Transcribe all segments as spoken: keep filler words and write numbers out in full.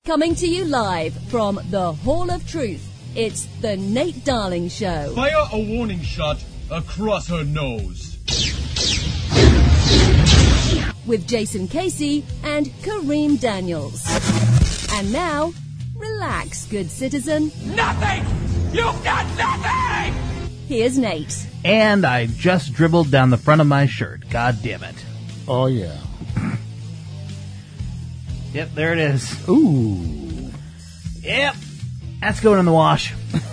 Coming to you live from the Hall of Truth, it's the Nate Darling Show. Fire a warning shot across her nose. With Jason Casey and Kareem Daniels. And now, relax, good citizen. Nothing! You've got nothing! Here's Nate. And I just dribbled down the front of my shirt. God damn it. Oh, yeah. Yep, there it is. Ooh. Yep. That's going in the wash.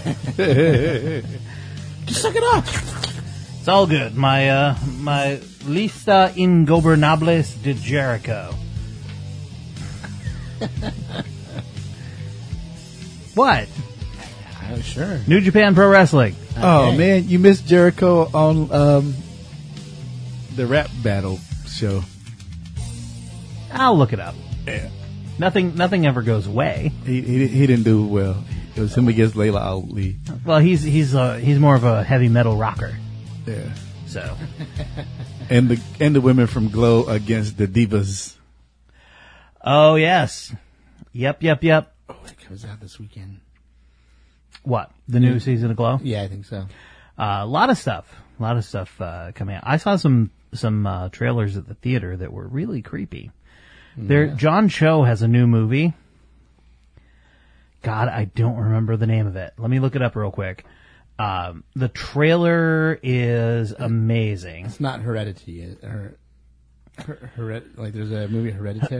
Just suck it up. It's all good. My, uh, my lista ingobernables de Jericho. What? Oh, sure. New Japan Pro Wrestling. Oh, okay. Man, you missed Jericho on um, the rap battle show. I'll look it up. Yeah. Nothing, nothing ever goes away. He, he he didn't do well. It was him against Layla Ali. Well, he's he's uh, he's more of a heavy metal rocker. Yeah. So. and the and the women from Glow against the Divas. Oh yes. Yep. Yep. Yep. Oh, it comes out this weekend. What? The new season of Glow? Yeah, I think so. Uh, a lot of stuff. A lot of stuff uh, coming out. I saw some some uh, trailers at the theater that were really creepy. There, John Cho has a new movie. God, I don't remember the name of it. Let me look it up real quick. Um, the trailer is amazing. It's not Heredity. Her, her, hered, like there's a movie Hereditary.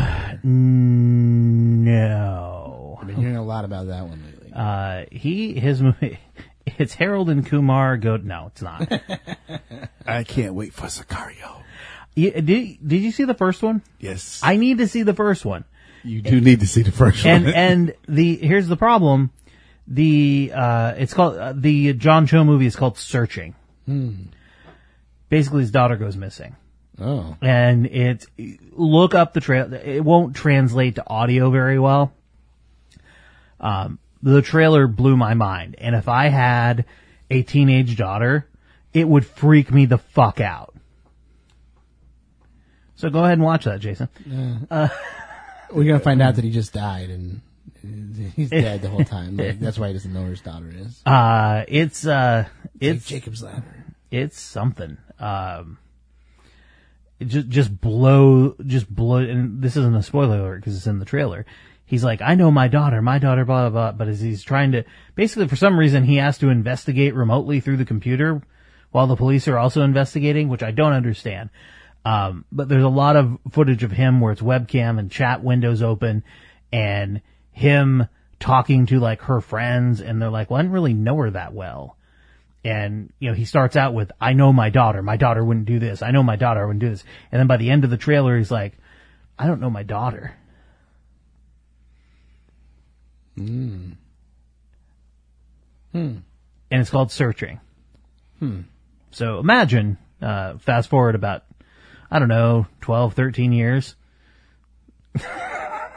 No. I've been hearing a lot about that one lately. Uh, he, his movie, it's Harold and Kumar go, no, it's not. I can't wait for Sicario. Yeah, did, did you see the first one? Yes. I need to see the first one. You do need to see the first and, one. and the, here's the problem. The, uh, it's called, uh, the John Cho movie is called Searching. Hmm. Basically his daughter goes missing. Oh. And it's, look up the trail, it won't translate to audio very well. Um, the trailer blew my mind. And if I had a teenage daughter, it would freak me the fuck out. So go ahead and watch that, Jason. Uh, uh, we're going to find out that he just died and he's dead the whole time. Like, that's why he doesn't know who his daughter is. Uh, it's, uh, it's, like Jacob's Ladder. It's something. Um, it just, just blow, just blow, and this isn't a spoiler alert because it's in the trailer. He's like, I know my daughter, my daughter, blah, blah, blah, but as he's trying to, basically for some reason he has to investigate remotely through the computer while the police are also investigating, which I don't understand. Um, but there's a lot of footage of him where it's webcam and chat windows open and him talking to like her friends and they're like, well, I didn't really know her that well. And, you know, he starts out with, I know my daughter, my daughter wouldn't do this. I know my daughter wouldn't do this. And then by the end of the trailer, he's like, I don't know my daughter. Hmm. Hmm. And it's called Searching. Hmm. So imagine, uh, fast forward about, I don't know, twelve, thirteen years. uh,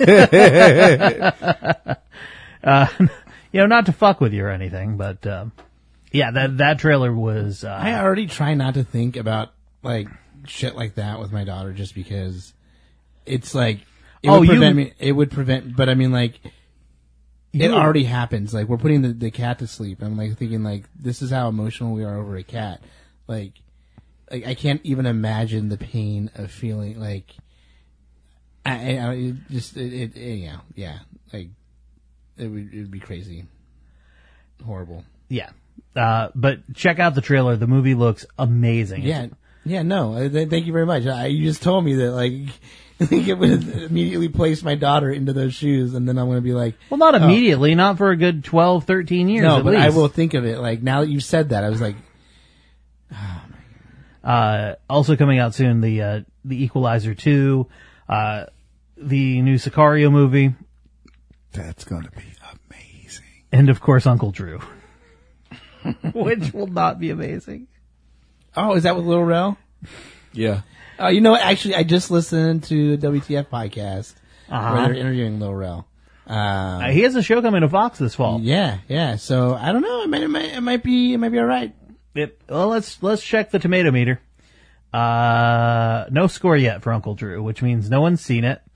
you know, not to fuck with you or anything, but, um, yeah, that, that trailer was, uh, I already try not to think about, like, shit like that with my daughter just because it's like, it oh, would prevent you, me, it would prevent, but I mean, like, you, it already happens. Like, we're putting the, the cat to sleep. I'm, like, thinking, like, this is how emotional we are over a cat. Like, Like, I can't even imagine the pain of feeling like, I, I it just, it, it, it, yeah, yeah, like, it would, it would be crazy. Horrible. Yeah. Uh, but check out the trailer. The movie looks amazing. Yeah. Yeah, no, uh, th- thank you very much. I, you just told me that, like, I think it would immediately place my daughter into those shoes, and then I'm going to be like... Well, not oh. immediately, not for a good twelve, thirteen years No, at but least. I will think of it. Like, now that you said that, I was like... Oh, my Uh, also coming out soon, the, uh, the Equalizer two, uh, the new Sicario movie. That's gonna be amazing. And of course, Uncle Drew. Which will not be amazing. Oh, is that with Lil Rel? Yeah. Oh, you know what? Actually, I just listened to a W T F podcast Uh-huh. where they're interviewing Lil Rel. Um, Uh, he has a show coming to Fox this fall. yeah, yeah. So I don't know. It might, it might, it might be, it might be all right. It, well, let's let's check the tomato meter. Uh, no score yet for Uncle Drew, which means no one's seen it,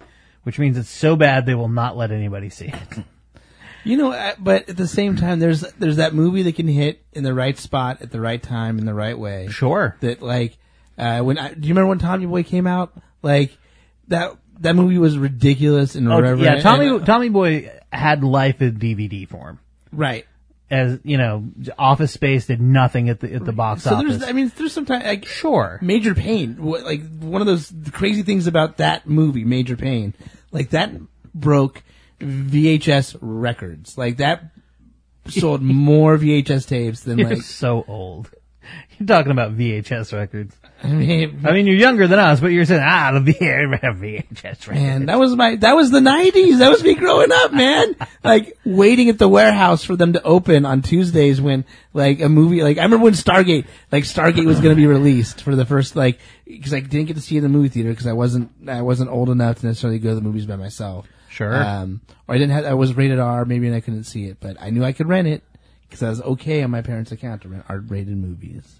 which means it's so bad they will not let anybody see it. You know, uh, but at the same time, there's there's that movie that can hit in the right spot at the right time in the right way. Sure. That like uh, when I, do you remember when Tommy Boy came out? Like that that movie was ridiculous and Oh, irreverent. yeah, Tommy and, uh, Tommy Boy had life in D V D form. right. As you know, Office Space did nothing at the at the box So office. there's, I mean, there's sometimes like Sure. Major Pain. wh- Like one of those crazy things about that movie, Major Pain. Like that broke V H S records. Like that sold more V H S tapes than You're like. so old. You're talking about V H S records. I mean, I mean, you're younger than us, but you're saying, ah, the V H S records. man, that was my that was the nineties. That was me growing up, man. Like waiting at the warehouse for them to open on Tuesdays when like a movie. Like I remember when Stargate, like Stargate was going to be released for the first like because I didn't get to see it in the movie theater because I wasn't I wasn't old enough to necessarily go to the movies by myself. Sure. Um, or I didn't have I was rated R, maybe, and I couldn't see it, but I knew I could rent it because I was okay on my parents' account to rent R-rated movies.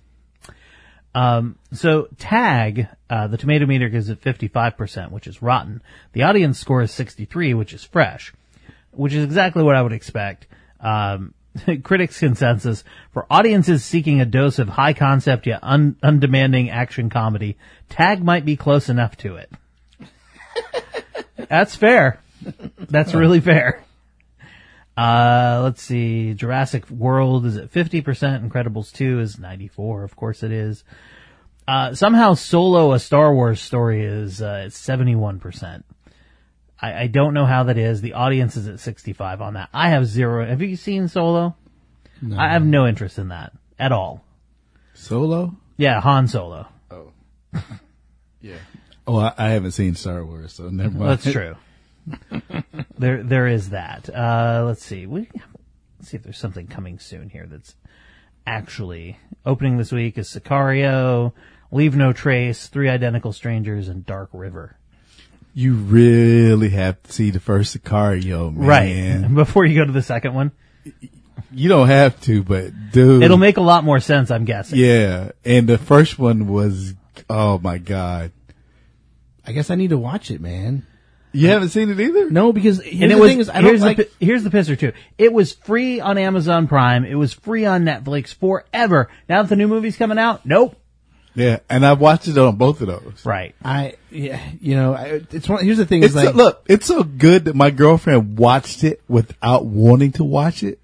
Um, so Tag, uh, the tomato meter gives it fifty-five percent, which is rotten. The audience score is sixty-three, which is fresh, which is exactly what I would expect. Um, critics' consensus for audiences seeking a dose of high concept yet un- undemanding action comedy, Tag might be close enough to it. That's fair. That's really fair. Uh, let's see. Jurassic World is at fifty percent. Incredibles two is ninety-four. Of course it is. Uh, somehow Solo, a Star Wars story, is uh, at seventy-one percent. I, I don't know how that is. The audience is at sixty-five on that. I have zero. Have you seen Solo? No. I have no interest in that at all. Solo? Yeah, Han Solo. Yeah. Oh, I, I haven't seen Star Wars, so never mind. That's true. there, there is that. Uh, let's see. We, let's see if there's something coming soon here that's actually opening this week is Sicario, Leave No Trace, Three Identical Strangers, and Dark River. You really have to see the first Sicario, man. Right. Before you go to the second one. You don't have to, but dude. It'll make a lot more sense, I'm guessing. Yeah. And the first one was, oh my God. I guess I need to watch it, man. You haven't seen it either? No, because here's And it the was, thing is, I don't here's, like. the, pi- here's the pisser too. It was free on Amazon Prime. It was free on Netflix forever. Now that the new movie's coming out, nope. Yeah. And I've watched it on both of those. Right. I yeah, you know, I, it's one. Here's the thing: It's is like, so, look, it's so good that my girlfriend watched it without wanting to watch it.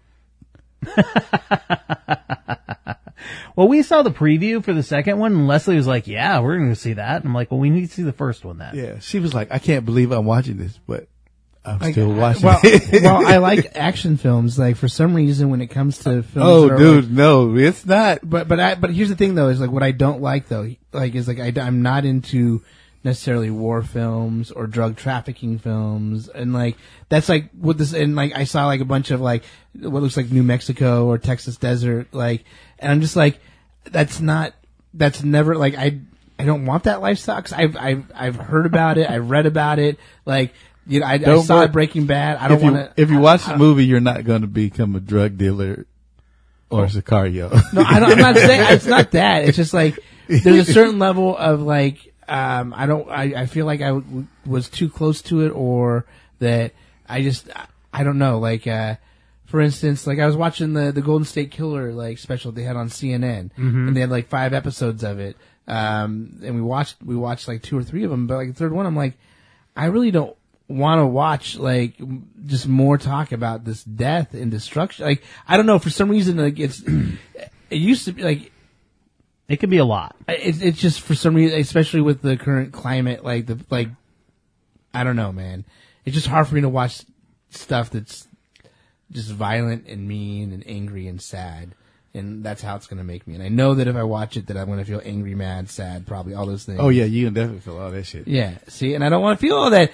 Well, we saw the preview for the second one, and Leslie was like, yeah, we're going to see that. And I'm like, well, we need to see the first one then. Yeah. She was like, I can't believe I'm watching this, but I'm like, still watching well, it. well, I like action films. Like for some reason, when it comes to films, Oh, that are, dude, like- no, it's not. but but I, but here's the thing though: is like what I don't like though, like is like I, I'm not into necessarily war films or drug trafficking films, and like that's like what this and like I saw like a bunch of like what looks like New Mexico or Texas desert, like, and I'm just like, that's not, that's never like I I don't want that lifestyle because I've I've I've heard about it, I've read about it, like. You know, I, I Don't saw worry. Breaking Bad. I don't If you, want to. if you watch the movie, you're not going to become a drug dealer or Sicario. No, I don't, I'm not saying it's not that. It's just like there's a certain level of like um, I don't. I, I feel like I w- was too close to it, or that I just I, I don't know. Like uh, for instance, like I was watching the the Golden State Killer like special they had on C N N, Mm-hmm. and they had like five episodes of it. Um, and we watched we watched like two or three of them, but like the third one, I'm like, I really don't want to watch like just more talk about this death and destruction. Like I don't know, for some reason like it's it used to be like It could be a lot. it's it's just for some reason, especially with the current climate, like the like I don't know, man. It's just hard for me to watch stuff that's just violent and mean and angry and sad. And that's how it's going to make me. And I know that if I watch it, that I'm going to feel angry, mad, sad, probably all those things. Oh yeah, you can definitely feel all that shit. Yeah. See, and I don't want to feel all that.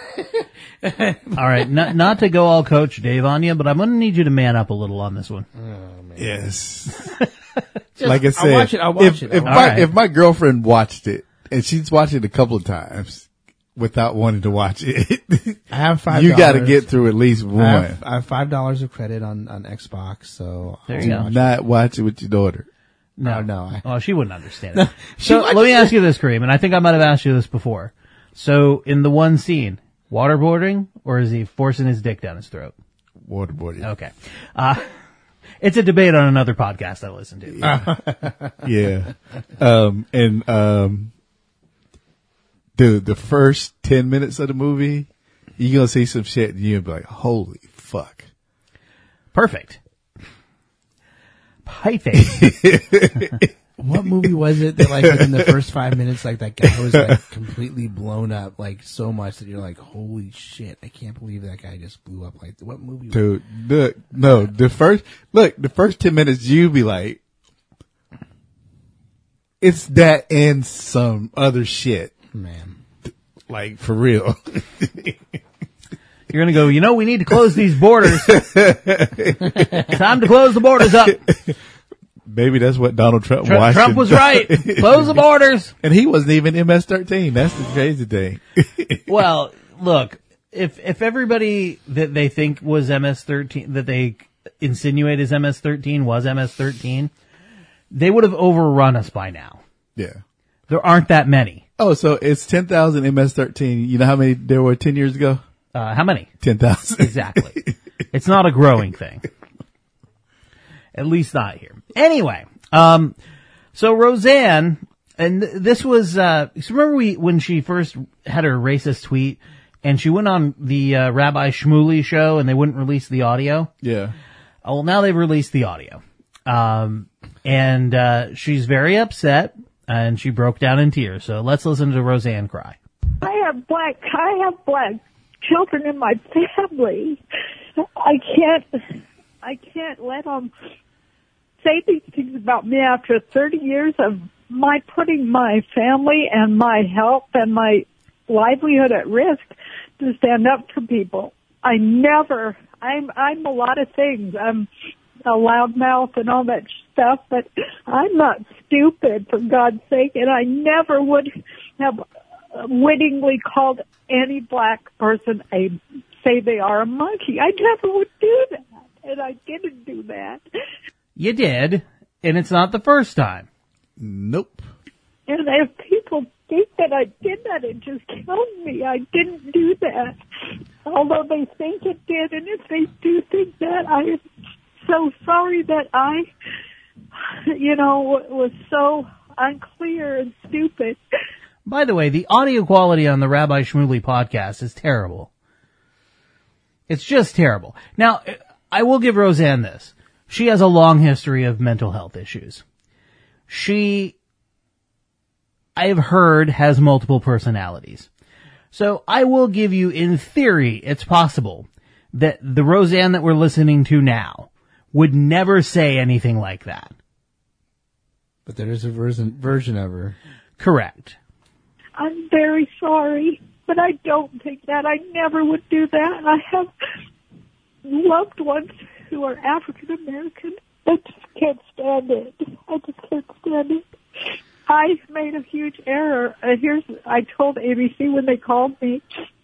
All right. Not, not to go all Coach Dave on you, but I'm going to need you to man up a little on this one. Yes. Just- Like I I'll said, watch it, I'll watch if, it, if I'll my watch it. if my girlfriend watched it and she's watched it a couple of times without wanting to watch it, I have five. you got to get through at least one. I have, I have five dollars of credit on, on Xbox, so There I'll you go. watch it. Not watch it with your daughter. No, no. I, Oh, she wouldn't understand it. she So let watches me it. ask you this, Kareem, and I think I might have asked you this before. So in the one scene, Waterboarding, or is he forcing his dick down his throat? Waterboarding. Okay. Uh, it's a debate on another podcast I listen to. Yeah. Um, and, um, dude, the first ten minutes of the movie, you're going to see some shit and you'll be like, holy fuck. Perfect. Perfect. What movie was it that, like, within the first five minutes, like, that guy was, like, completely blown up, like, so much that you're like, holy shit, I can't believe that guy just blew up. Like, what movie was Dude, look, no, the first, look, the first ten minutes, you be like, it's that and some other shit. it? Man. Like, for real. You're going to go, you know, we need to close these borders. Time to close the borders up. Maybe that's what Donald Trump Trump, watched. Trump was right. Close the borders. And he wasn't even M S thirteen. That's the crazy thing. Well, look, if if everybody that they think was M S thirteen, that they insinuate is M S thirteen was M S thirteen, they would have overrun us by now. Yeah. There aren't that many. Oh, so it's ten thousand M S thirteen. You know how many there were ten years ago? Uh, how many? ten thousand. Exactly. It's not a growing thing. At least not here. Anyway, um, so Roseanne, and th- this was, uh, so remember we, when she first had her racist tweet and she went on the, uh, Rabbi Shmuley show and they wouldn't release the audio? Yeah. Oh, well, now they've released the audio. Um, and, uh, she's very upset and she broke down in tears. So let's listen to Roseanne cry. I have black, I have black children in my family. I can't, I can't let them say these things about me after thirty years of my putting my family and my health and my livelihood at risk to stand up for people. I never, I'm, I'm a lot of things. I'm a loudmouth and all that stuff, but I'm not stupid, for God's sake, and I never would have wittingly called any black person a, say they are a monkey. I never would do that, and I didn't do that. You did, and it's not the first time. Nope. And if people think that I did that, it just kills me. I didn't do that. Although they think it did, and if they do think that, I am so sorry that I, you know, was so unclear and stupid. By the way, the audio quality on the Rabbi Shmuley podcast is terrible. It's just terrible. Now, I will give Roseanne this. She has a long history of mental health issues. She, I have heard, has multiple personalities. So I will give you, in theory, it's possible that the Roseanne that we're listening to now would never say anything like that. But there is a version, version of her. Correct. I'm very sorry, but I don't think that. I never would do that. I have loved ones who are African American. I just can't stand it. I just can't stand it. I made a huge error. Uh, here's, I told A B C when they called me,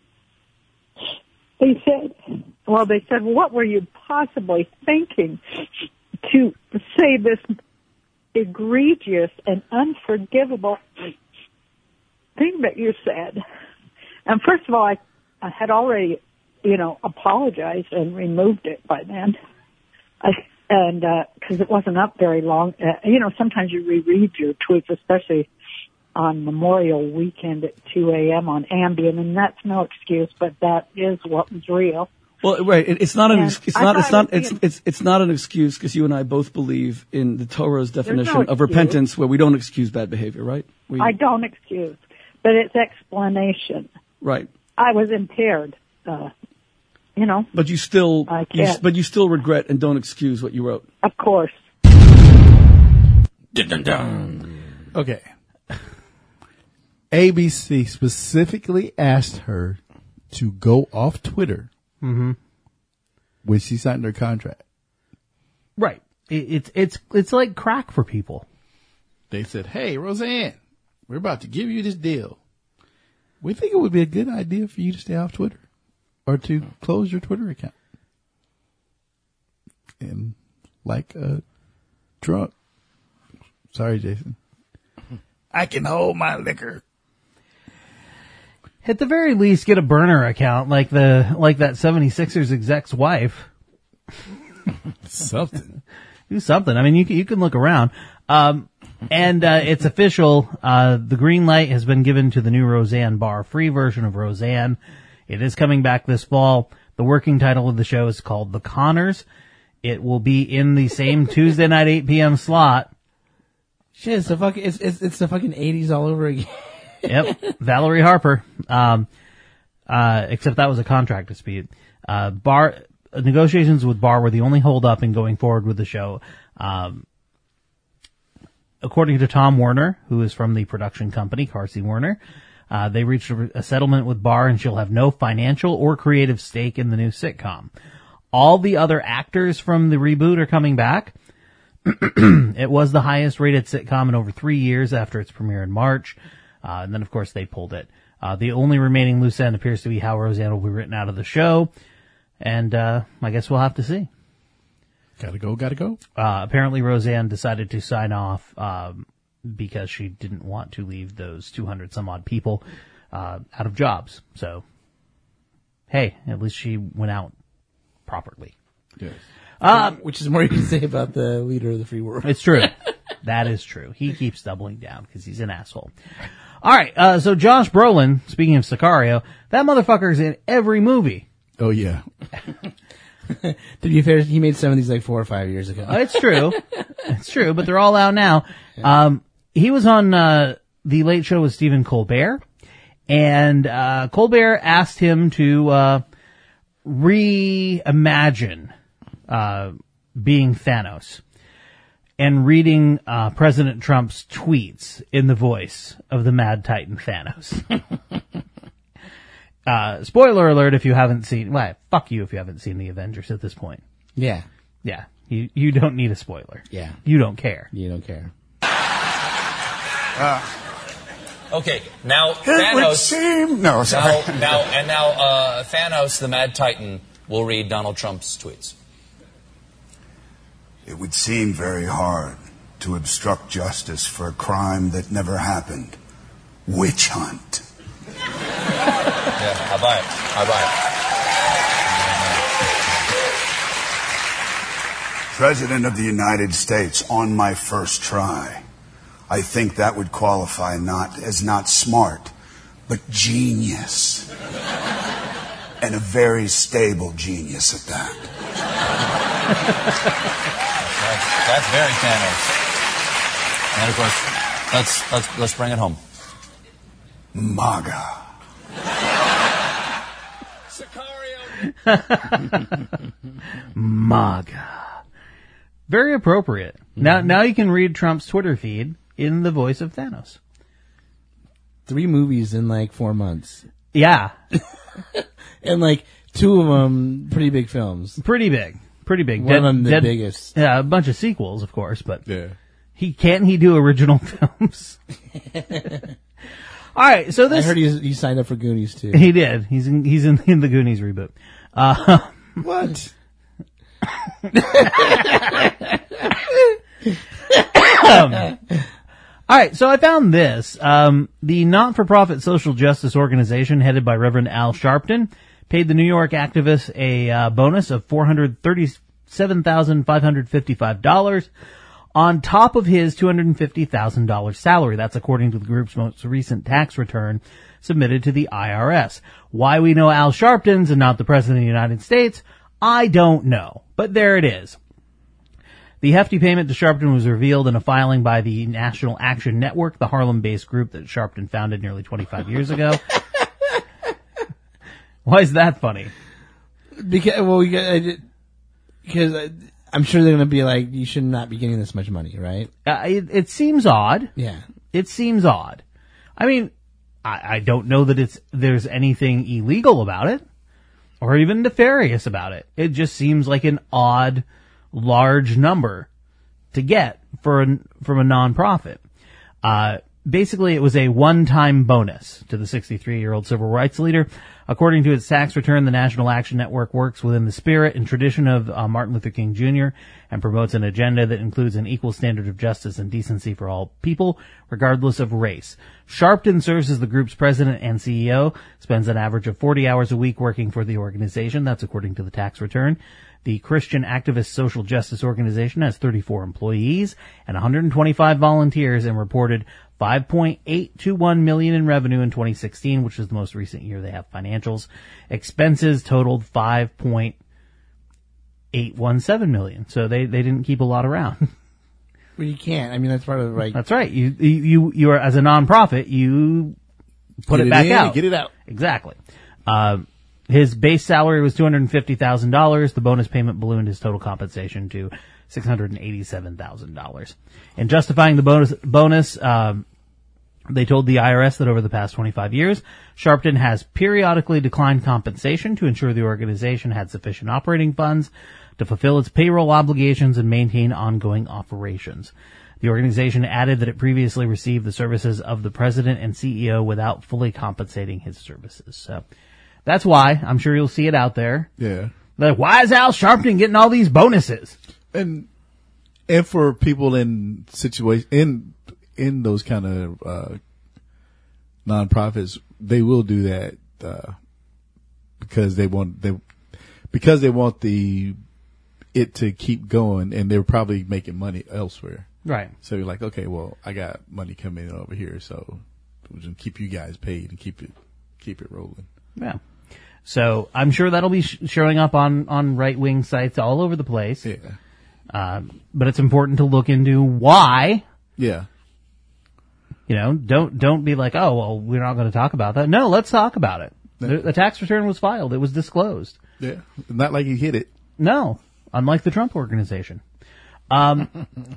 they said, well, they said, what were you possibly thinking to say this egregious and unforgivable thing that you said? And first of all, I, I had already, you know, apologized and removed it by then. I, and, uh, cause it wasn't up very long. Uh, you know, sometimes you reread your tweets, especially on Memorial Weekend at two a.m. on Ambien, and that's no excuse, but that is what was real. Well, right. It, it's not an. And Ex- it's I not. It's thought not. it It's, was it's it's not an excuse because you and I both believe in the Torah's definition no of excuse. repentance, where we don't excuse bad behavior. Right. We, I don't excuse, but it's explanation. Right. I was impaired, uh, you know, But you still. I You, can't. but you still regret and don't excuse what you wrote. of course. Okay. A B C specifically asked her to go off Twitter Mm-hmm. when she signed her contract. Right. It, it's, it's, it's like crack for people. They said, hey, Roseanne, we're about to give you this deal. We think it would be a good idea for you to stay off Twitter or to close your Twitter account. And like a drunk. Sorry, Jason. I can hold my liquor. At the very least, get a burner account like the like that seventy-sixers exec's wife. Something. Do something. I mean, you can, you can look around. Um, and uh, it's official. Uh, the green light has been given to the new Roseanne Barr free version of Roseanne. It is coming back this fall. The working title of the show is called The Connors. It will be in the same Tuesday night eight p.m. slot. Shit, it's the fucking it's it's, it's the fucking eighties all over again. Yep, Valerie Harper. Um, uh, except that was a contract dispute. Uh, Barr negotiations with Barr were the only holdup in going forward with the show. Um, according to Tom Werner, who is from the production company Carsey Werner, uh, they reached a, a settlement with Barr, and she'll have no financial or creative stake in the new sitcom. All the other actors from the reboot are coming back. It was the highest rated sitcom in over three years after its premiere in March. Uh, and then, of course, they pulled it. Uh, the only remaining loose end appears to be how Roseanne will be written out of the show. And, uh, I guess we'll have to see. Gotta go, gotta go. Uh, apparently Roseanne decided to sign off, um, because she didn't want to leave those two hundred some odd people, uh, out of jobs. So, hey, at least she went out properly. Yes. Um, which is more you can say about the leader of the free world. It's true. That is true. He keeps doubling down because he's an asshole. All right. Uh, so Josh Brolin, speaking of Sicario, that motherfucker's in every movie. Oh, yeah. To be fair, he made some of these like four or five years ago. Uh, it's true. It's true, but they're all out now. Um, he was on, uh, The Late Show with Stephen Colbert, and, uh, Colbert asked him to, uh, reimagine, uh, being Thanos and reading, uh, President Trump's tweets in the voice of the Mad Titan Thanos. Uh, spoiler alert if you haven't seen, well, fuck you if you haven't seen the Avengers at this point. Yeah. Yeah. You, you don't need a spoiler. Yeah. You don't care. You don't care. Uh, okay, now it Thanos. would seem, no, sorry. Now, now, and now uh, Thanos, the Mad Titan, will read Donald Trump's tweets. It would seem very hard to obstruct justice for a crime that never happened. Witch hunt. Yeah, I buy it. I buy it. President of the United States on my first try. I think that would qualify not as not smart, but genius. And a very stable genius at that. that's, that's very Thanos. And of course, let's let's let's bring it home. MAGA. MAGA. Very appropriate. Mm-hmm. Now, now you can read Trump's Twitter feed in the voice of Thanos. Three movies in like four months. Yeah. And like two of them pretty big films. Pretty big. Pretty big. One Dead, of them the Dead, biggest. Yeah, a bunch of sequels, of course, but yeah. he can't he do original films? All right, so this I heard he, he signed up for Goonies too. He did. He's in, he's in, in the Goonies reboot. Uh, what? um, all right, so I found this. Um, the not-for-profit social justice organization headed by Reverend Al Sharpton paid the New York activist a uh, bonus of four hundred thirty-seven thousand five hundred fifty-five dollars on top of his two hundred fifty thousand dollars salary. That's according to the group's most recent tax return submitted to the I R S. Why we know Al Sharpton's and not the President of the United States, I don't know. But there it is. The hefty payment to Sharpton was revealed in a filing by the National Action Network, the Harlem-based group that Sharpton founded nearly twenty-five years ago. Why is that funny? Because, well, because I'm sure they're going to be like, you should not be getting this much money, right? Uh, it, it seems odd. Yeah. It seems odd. I mean, I, I don't know that it's there's anything illegal about it or even nefarious about it. It just seems like an odd, large number to get for an, from a nonprofit. Uh, basically, it was a one-time bonus to the sixty-three-year-old civil rights leader. According to its tax return, the National Action Network works within the spirit and tradition of uh, Martin Luther King Junior and promotes an agenda that includes an equal standard of justice and decency for all people, regardless of race. Sharpton serves as the group's president and C E O, spends an average of forty hours a week working for the organization. That's according to the tax return. The Christian Activist Social Justice Organization has thirty-four employees and one hundred twenty-five volunteers and reported five point eight two one million dollars in revenue in twenty sixteen, which is the most recent year they have financials. Expenses totaled five point eight one seven million dollars. So they, they didn't keep a lot around. Well, you can't. I mean, that's part of the right. That's right. You, you, you are, as a nonprofit, you put Get it it back in, out. get it out. Exactly. Uh, his base salary was two hundred fifty thousand dollars. The bonus payment ballooned his total compensation to six hundred eighty-seven thousand dollars. In justifying the bonus, bonus, um, they told the I R S that over the past twenty-five years, Sharpton has periodically declined compensation to ensure the organization had sufficient operating funds to fulfill its payroll obligations and maintain ongoing operations. The organization added that it previously received the services of the president and C E O without fully compensating his services. So that's why I'm sure you'll see it out there. Yeah. Like, why is Al Sharpton getting all these bonuses? And and for people in situation in in those kind of uh, nonprofits, they will do that uh, because they want they because they want the it to keep going, and they're probably making money elsewhere. Right. So you're like, okay, well, I got money coming in over here, so we'll just keep you guys paid and keep it keep it rolling. Yeah. So I'm sure that'll be sh- showing up on, on right-wing sites all over the place. Yeah. Uh, but it's important to look into why. Yeah. You know, don't don't be like, oh, well, we're not going to talk about that. No, let's talk about it. Yeah. The, the tax return was filed. It was disclosed. Yeah. Not like he hid it. No, unlike the Trump organization. Um,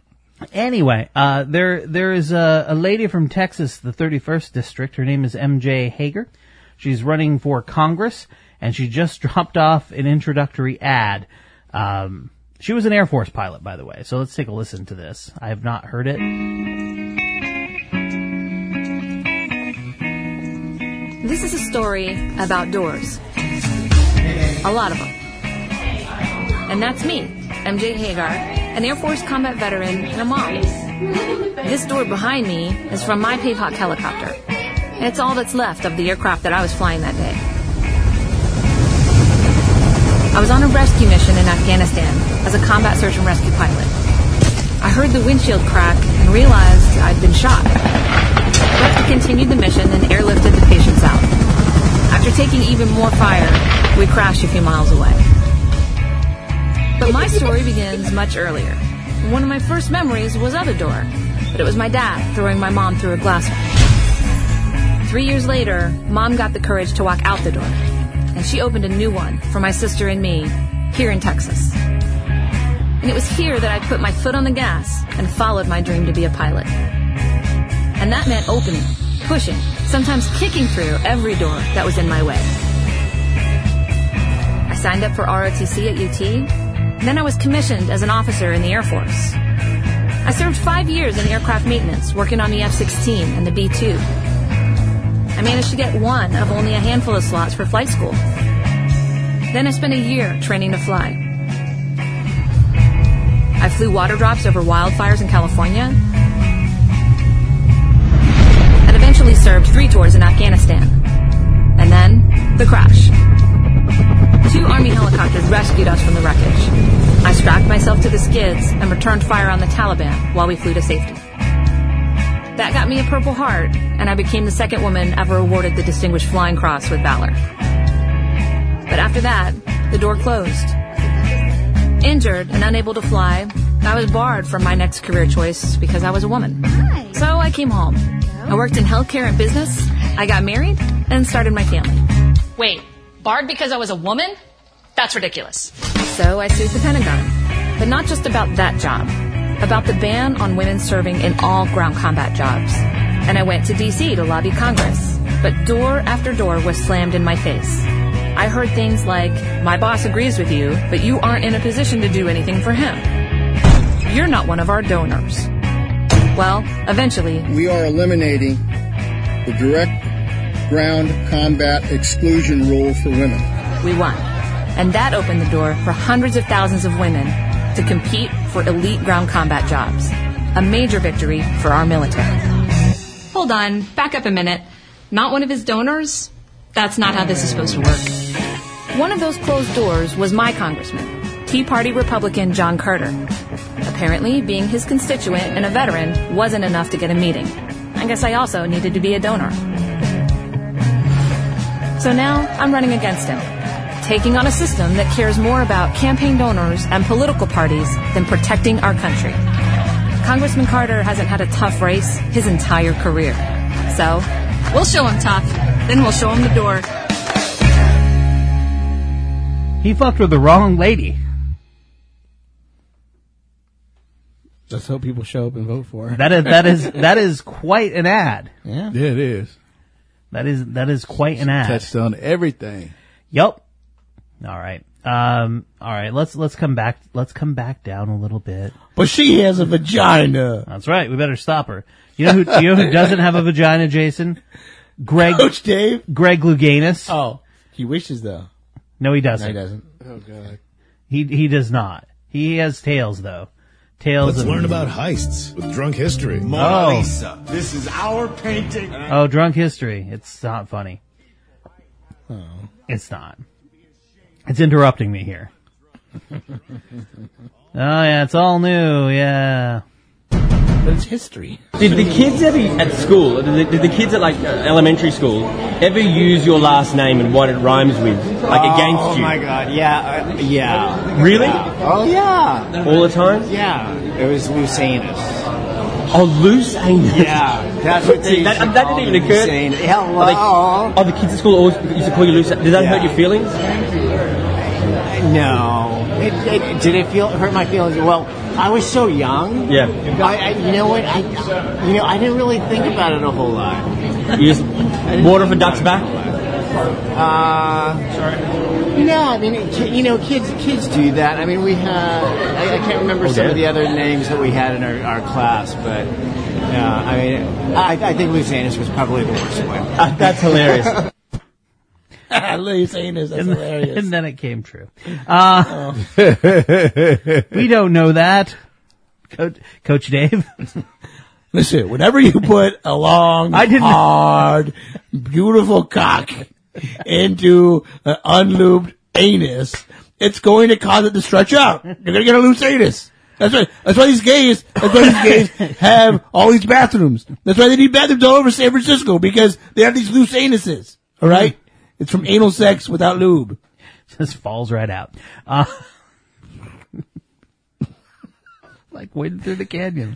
anyway, uh, there there is a, a lady from Texas, the thirty-first district. Her name is M J Hager. She's running for Congress, and she just dropped off an introductory ad. Um, she was an Air Force pilot, by the way, so let's take a listen to this. I have not heard it. This is a story about doors. A lot of them. And that's me, M J Hagar, an Air Force combat veteran and a mom. This door behind me is from my Pavehawk helicopter. It's all that's left of the aircraft that I was flying that day. I was on a rescue mission in Afghanistan as a combat search and rescue pilot. I heard the windshield crack and realized I'd been shot. But we continued the mission and airlifted the patients out. After taking even more fire, we crashed a few miles away. But my story begins much earlier. One of my first memories was of a door, but it was my dad throwing my mom through a glass wall. Three years later, Mom got the courage to walk out the door, and she opened a new one for my sister and me here in Texas. And it was here that I put my foot on the gas and followed my dream to be a pilot. And that meant opening, pushing, sometimes kicking through every door that was in my way. I signed up for R O T C at U T, then I was commissioned as an officer in the Air Force. I served five years in aircraft maintenance, working on the F sixteen and the B two. I managed to get one of only a handful of slots for flight school. Then I spent a year training to fly. I flew water drops over wildfires in California, and eventually served three tours in Afghanistan. And then, the crash. Two Army helicopters rescued us from the wreckage. I strapped myself to the skids and returned fire on the Taliban while we flew to safety. That got me a Purple Heart, and I became the second woman ever awarded the Distinguished Flying Cross with Valor. But after that, the door closed. Injured and unable to fly, I was barred from my next career choice because I was a woman. So I came home. I worked in healthcare and business, I got married, and started my family. Wait, barred because I was a woman? That's ridiculous. So I sued the Pentagon. But not just about that job. About the ban on women serving in all ground combat jobs. And I went to D C to lobby Congress. But door after door was slammed in my face. I heard things like, my boss agrees with you, but you aren't in a position to do anything for him. You're not one of our donors. Well, eventually... We are eliminating the direct ground combat exclusion rule for women. We won. And that opened the door for hundreds of thousands of women to compete for elite ground combat jobs. A major victory for our military. Hold on, back up a minute. Not one of his donors? That's not how this is supposed to work. One of those closed doors was my congressman, Tea Party Republican John Carter. Apparently, being his constituent and a veteran wasn't enough to get a meeting. I guess I also needed to be a donor. So now, I'm running against him, taking on a system that cares more about campaign donors and political parties than protecting our country. Congressman Carter hasn't had a tough race his entire career. So, we'll show him tough, then we'll show him the door. He fucked with the wrong lady. Let's hope people show up and vote for her. That is that is that is quite an ad. Yeah, yeah, it is. That is that is quite an ad. Touched on everything. Yup. All right. Um. All right. Let's let's come back. Let's come back down a little bit. But she has a vagina. That's right. We better stop her. You know who? You know who doesn't have a vagina, Jason? Greg. Coach Dave. Greg Louganis. Oh, he wishes though. No, he doesn't. No, he doesn't. Oh God. He he does not. He has tails though. Tails. Let's of, learn about heists with Drunk History. Mona Lisa. This is our painting. Oh, Drunk History. It's not funny. Oh. It's not. It's interrupting me here. Oh yeah, it's all new. Yeah. But it's history. Did the kids ever at school, did the, did the kids at like uh, elementary school ever use your last name and what it rhymes with, like oh, against oh you? Oh my God, yeah, uh, yeah. Really? Yeah. Oh yeah. All the time? Yeah. It was loose anus. Oh, loose anus. Yeah, that's what they See, that, used to that call didn't even loose occur. anus. Hello. Oh, they, oh, the kids at school always used to call you loose. Did that Yeah. hurt your feelings? No. It, it, did it feel hurt my feelings? Well, I was so young. Yeah. I, I, you know what? I, you know, I didn't really think about it a whole lot. You just water for duck's back? Uh, no, I mean, it, you know, kids kids do that. I mean, we had, I, I can't remember Oh, some yeah. of the other names that we had in our, our class, but, uh, I mean, I, I think loose anus was probably the worst one. Uh, that's hilarious. Loose anus, that's and, hilarious. And then it came true. Uh, oh. We don't know that. Coach, Coach Dave. Listen, whenever you put a long, I didn't... hard, beautiful cock into an unlubed anus, it's going to cause it to stretch out. You're going to get a loose anus. That's why, that's why these gays, that's why these gays have all these bathrooms. That's why they need bathrooms all over San Francisco, because they have these loose anuses. All right? It's from anal sex without lube. Just falls right out. Uh, like wading through the canyon.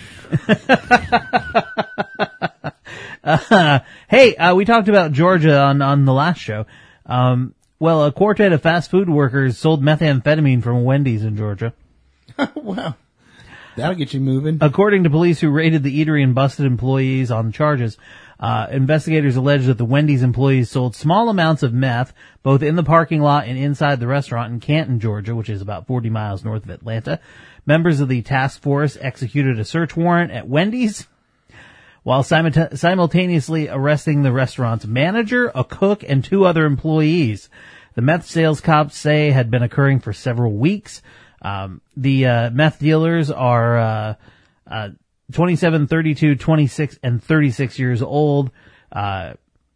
uh, hey, uh, we talked about Georgia on, on the last show. Um, well, a quartet of fast food workers sold methamphetamine from Wendy's in Georgia. Wow. That'll get you moving. According to police who raided the eatery and busted employees on charges, uh, investigators allege that the Wendy's employees sold small amounts of meth, both in the parking lot and inside the restaurant in Canton, Georgia, which is about forty miles north of Atlanta. Members of the task force executed a search warrant at Wendy's, while simulta- simultaneously arresting the restaurant's manager, a cook, and two other employees. The meth sales cops say had been occurring for several weeks. Um, the, uh, meth dealers are, uh, uh, twenty-seven, thirty-two, twenty-six, and thirty-six years old. Uh,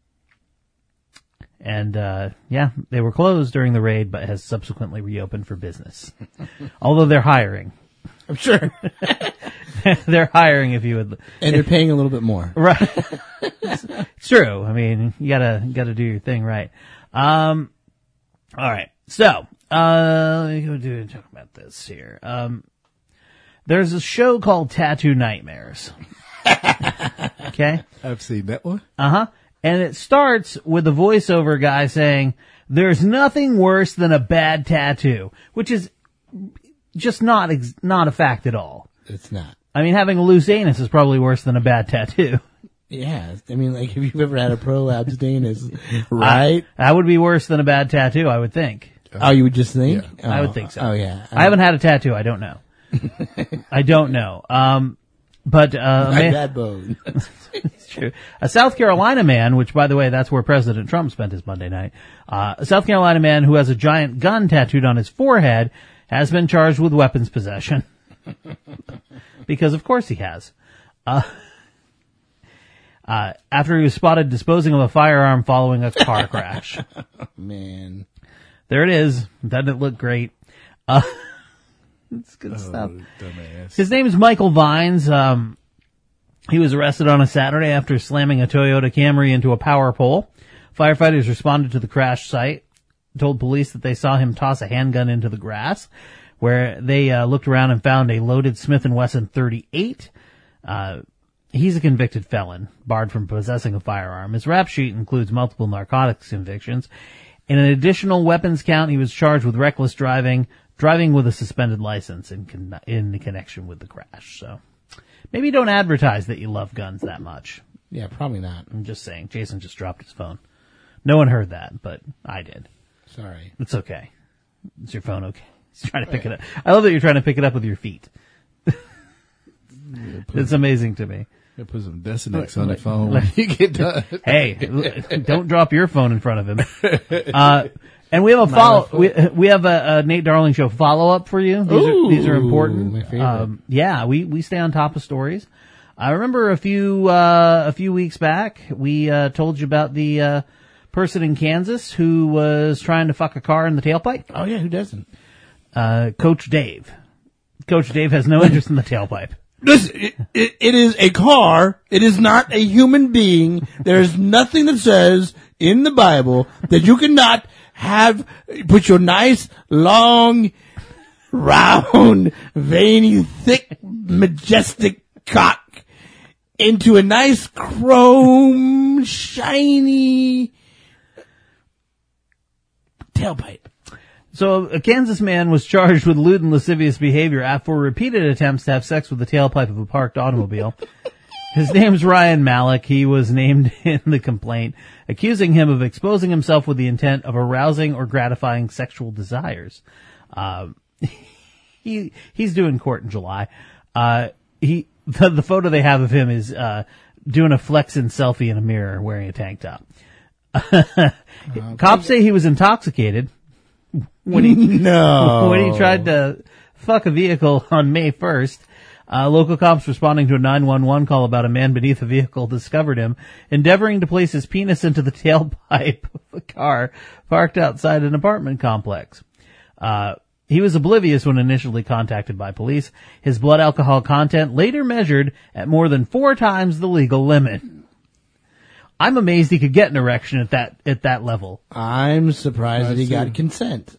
and, uh, yeah, they were closed during the raid, but has subsequently reopened for business. Although they're hiring. I'm sure. They're hiring if you would. And they're paying a little bit more. Right. It's, it's true. I mean, you gotta, gotta do your thing right. Um, all right. So, uh, let me go do, talk about this here. Um, there's a show called Tattoo Nightmares. Okay? I've seen that one. Uh-huh. And it starts with a voiceover guy saying, there's nothing worse than a bad tattoo, which is just not, ex- not a fact at all. It's not. I mean, having a loose anus is probably worse than a bad tattoo. Yeah. I mean, like, if you've ever had a prolapsed anus, right? I, that would be worse than a bad tattoo, I would think. Oh, you would just think? Yeah. Oh, I would think so. Oh, yeah. I haven't had a tattoo. I don't know. I don't know. Um, But uh, a My man, bad bone. it's true. A South Carolina man, which, by the way, that's where President Trump spent his Monday night. Uh, a South Carolina man who has a giant gun tattooed on his forehead has been charged with weapons possession. Because, of course, he has. Uh, uh, after he was spotted disposing of a firearm following a car crash. Man. There it is. Doesn't it look great? Uh, it's good Oh, stuff. dumbass. His name is Michael Vines. Um, he was arrested on a Saturday after slamming a Toyota Camry into a power pole. Firefighters responded to the crash site, told police that they saw him toss a handgun into the grass, where they uh, looked around and found a loaded Smith and Wesson thirty-eight. Uh, he's a convicted felon, barred from possessing a firearm. His rap sheet includes multiple narcotics convictions. In an additional weapons count, he was charged with reckless driving, driving with a suspended license in con- in connection with the crash. So maybe don't advertise that you love guns that much. Yeah, probably not. I'm just saying. Jason just dropped his phone. No one heard that, but I did. Sorry. It's okay. Is your phone okay? He's trying to pick it up. I love that you're trying to pick it up with your feet. It's amazing to me. You put some Desinex on the phone when you get done. Hey, don't drop your phone in front of him. Uh, and we have a follow, we, we have a, a Nate Darling Show follow up for you. These Ooh, are, these are important. my favorite. Um, yeah, we, we stay on top of stories. I remember a few, uh, a few weeks back, we, uh, told you about the, uh, person in Kansas who was trying to fuck a car in the tailpipe. Oh yeah, who doesn't? Uh, Coach Dave. Coach Dave has no interest in the tailpipe. Listen, it, it, it is a car. It is not a human being. There is nothing that says in the Bible that you cannot have, put your nice, long, round, veiny, thick, majestic cock into a nice, chrome, shiny tailpipe. So a Kansas man was charged with lewd and lascivious behavior after repeated attempts to have sex with the tailpipe of a parked automobile. His name's Ryan Malik. He was named in the complaint, accusing him of exposing himself with the intent of arousing or gratifying sexual desires. Um, he he's due in court in July. Uh, he the, the photo they have of him is uh, doing a flexing selfie in a mirror, wearing a tank top. Cops say he was intoxicated when he no. when he tried to fuck a vehicle on May first. Uh, local cops responding to a nine one one call about a man beneath a vehicle discovered him endeavoring to place his penis into the tailpipe of a car parked outside an apartment complex. Uh, he was oblivious when initially contacted by police. His blood alcohol content later measured at more than four times the legal limit. I'm amazed he could get an erection at that at that level. I'm surprised that he got consent.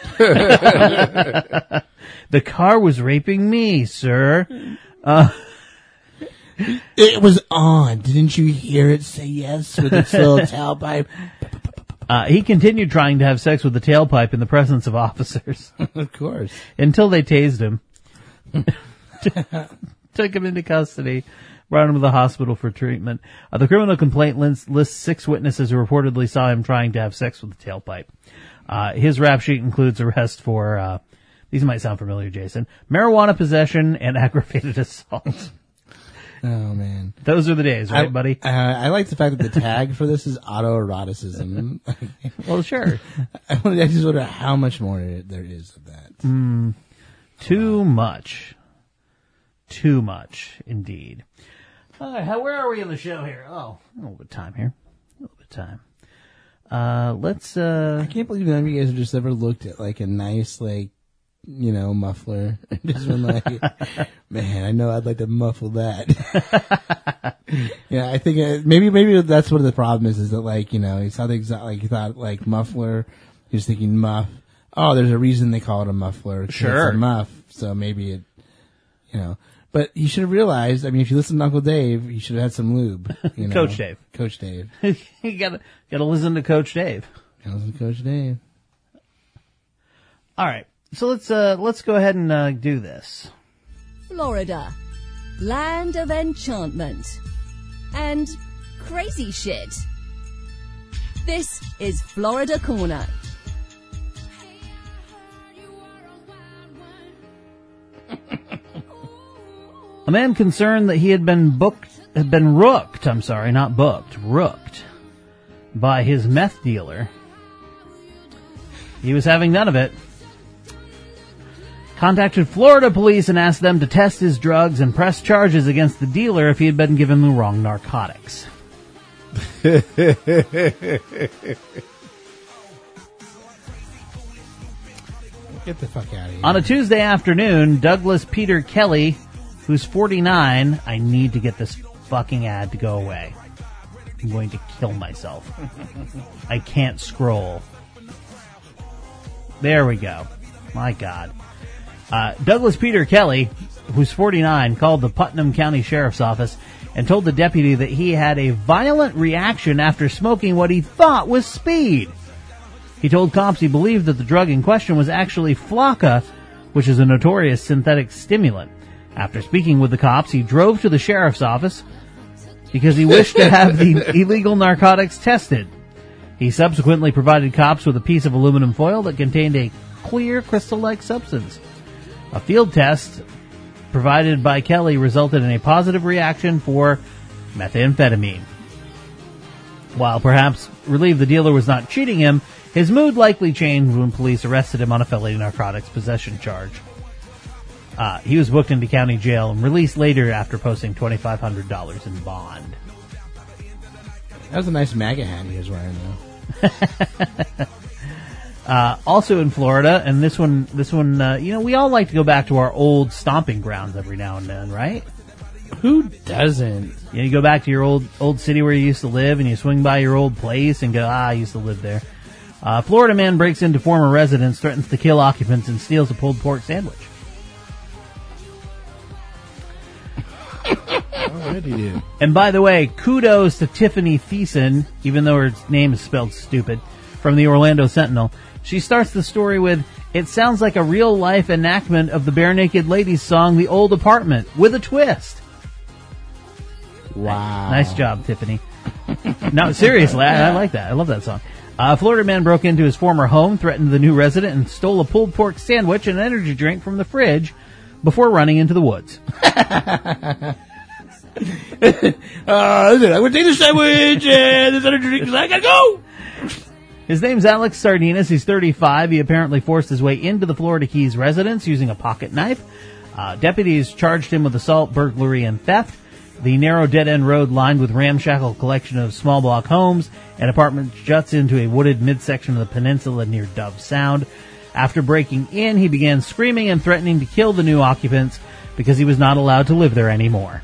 The car was raping me, sir. Uh, it was on. Didn't you hear it say yes with its little tailpipe? Uh, he continued trying to have sex with the tailpipe in the presence of officers. Of course. Until they tased him. Took him into custody. Brought him to the hospital for treatment. Uh, the criminal complaint lists, lists six witnesses who reportedly saw him trying to have sex with the tailpipe. Uh, his rap sheet includes arrest for, uh, these might sound familiar, Jason, marijuana possession and aggravated assault. Oh, man. Those are the days, right, I, buddy? Uh, I like the fact that the tag for this is autoeroticism. Well, sure. I, I just wonder how much more there is of that. Mm, too much. Too much, indeed. All right, how, where are we in the show here? Oh, a little bit of time here. A little bit of time. Uh, let's, uh... I can't believe none of you guys have just ever looked at, like, a nice, like, you know, muffler. And just been like, man, I know I'd like to muffle that. Yeah, I think uh, maybe, maybe that's what the problem is, is that, like, you know, he saw the exact, like, he thought, like, muffler. He was thinking muff. Oh, there's a reason they call it a muffler. Sure. It's a muff. So maybe it, you know. But you should have realized, I mean, if you listen to Uncle Dave, you should have had some lube. You know? Coach Dave. Coach Dave. You gotta, gotta listen to Coach Dave. Gotta listen to Coach Dave. All right. So let's, uh, let's go ahead and, uh, do this. Florida. Land of enchantment. And crazy shit. This is Florida Corner. A man concerned that he had been booked, had been rooked, I'm sorry, not booked, rooked, by his meth dealer. He was having none of it. Contacted Florida police and asked them to test his drugs and press charges against the dealer if he had been given the wrong narcotics. Get the fuck out of here. On a Tuesday afternoon, Douglas Peter Kelly, who's forty-nine, I need to get this fucking ad to go away. I'm going to kill myself. I can't scroll. There we go. My God. Uh, Douglas Peter Kelly, who's forty-nine, called the Putnam County Sheriff's Office and told the deputy that he had a violent reaction after smoking what he thought was speed. He told cops he believed that the drug in question was actually Flocka, which is a notorious synthetic stimulant. After speaking with the cops, he drove to the sheriff's office because he wished to have the illegal narcotics tested. He subsequently provided cops with a piece of aluminum foil that contained a clear crystal-like substance. A field test provided by Kelly resulted in a positive reaction for methamphetamine. While perhaps relieved the dealer was not cheating him, his mood likely changed when police arrested him on a felony narcotics possession charge. Uh, he was booked into county jail and released later after posting twenty-five hundred dollars in bond. That was a nice MAGA hat he was wearing, though. Uh, also in Florida, and this one, this one, uh, you know, we all like to go back to our old stomping grounds every now and then, right? Who doesn't? You know, you go back to your old old city where you used to live, and you swing by your old place and go, ah, I used to live there. Uh, Florida man breaks into former residence, threatens to kill occupants, and steals a pulled pork sandwich. Already did. And by the way, kudos to Tiffany Thiessen, even though her name is spelled stupid, from the Orlando Sentinel. She starts the story with, it sounds like a real-life enactment of the Bare Naked Ladies song, The Old Apartment, with a twist. Wow. Nice job, Tiffany. No, seriously, I, I like that. I love that song. A Florida man broke into his former home, threatened the new resident, and stole a pulled pork sandwich and an energy drink from the fridge before running into the woods. uh, I'm going to take the sandwich and this energy drink because I got to go! His name's Alex Sardinas. He's thirty-five. He apparently forced his way into the Florida Keys residence using a pocket knife. Uh, deputies charged him with assault, burglary, and theft. The narrow dead-end road lined with ramshackle collection of small block homes and apartments juts into a wooded midsection of the peninsula near Dove Sound. After breaking in, he began screaming and threatening to kill the new occupants because he was not allowed to live there anymore.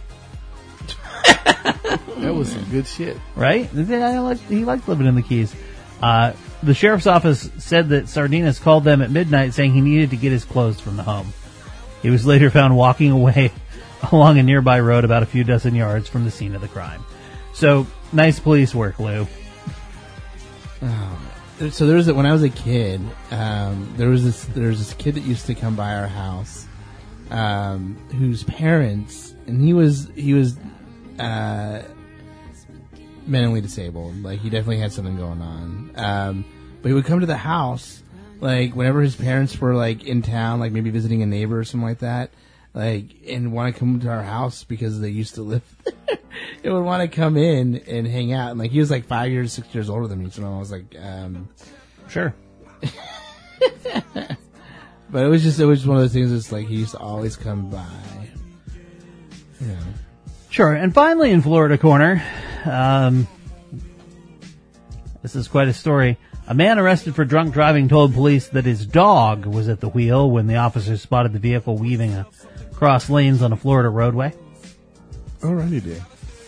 That was some good shit. Right? I liked, he liked living in the Keys. Uh, the sheriff's office said that Sardinas called them at midnight saying he needed to get his clothes from the home. He was later found walking away along a nearby road about a few dozen yards from the scene of the crime. So, nice police work, Lou. Oh, so there was a, when I was a kid, um, there was this there was this kid that used to come by our house, um, whose parents, and he was he was uh, mentally disabled. Like, he definitely had something going on. Um, but he would come to the house, like, whenever his parents were, like, in town, like, maybe visiting a neighbor or something like that, like, and want to come to our house because they used to live there. He would want to come in and hang out. And, like, he was, like, five years, six years older than me, so I was like, um... Sure. But it was just, it was one of those things that's, like, he used to always come by. You know. Sure, and finally in Florida Corner, um, this is quite a story. A man arrested for drunk driving told police that his dog was at the wheel when the officers spotted the vehicle weaving across lanes on a Florida roadway. Alrighty then.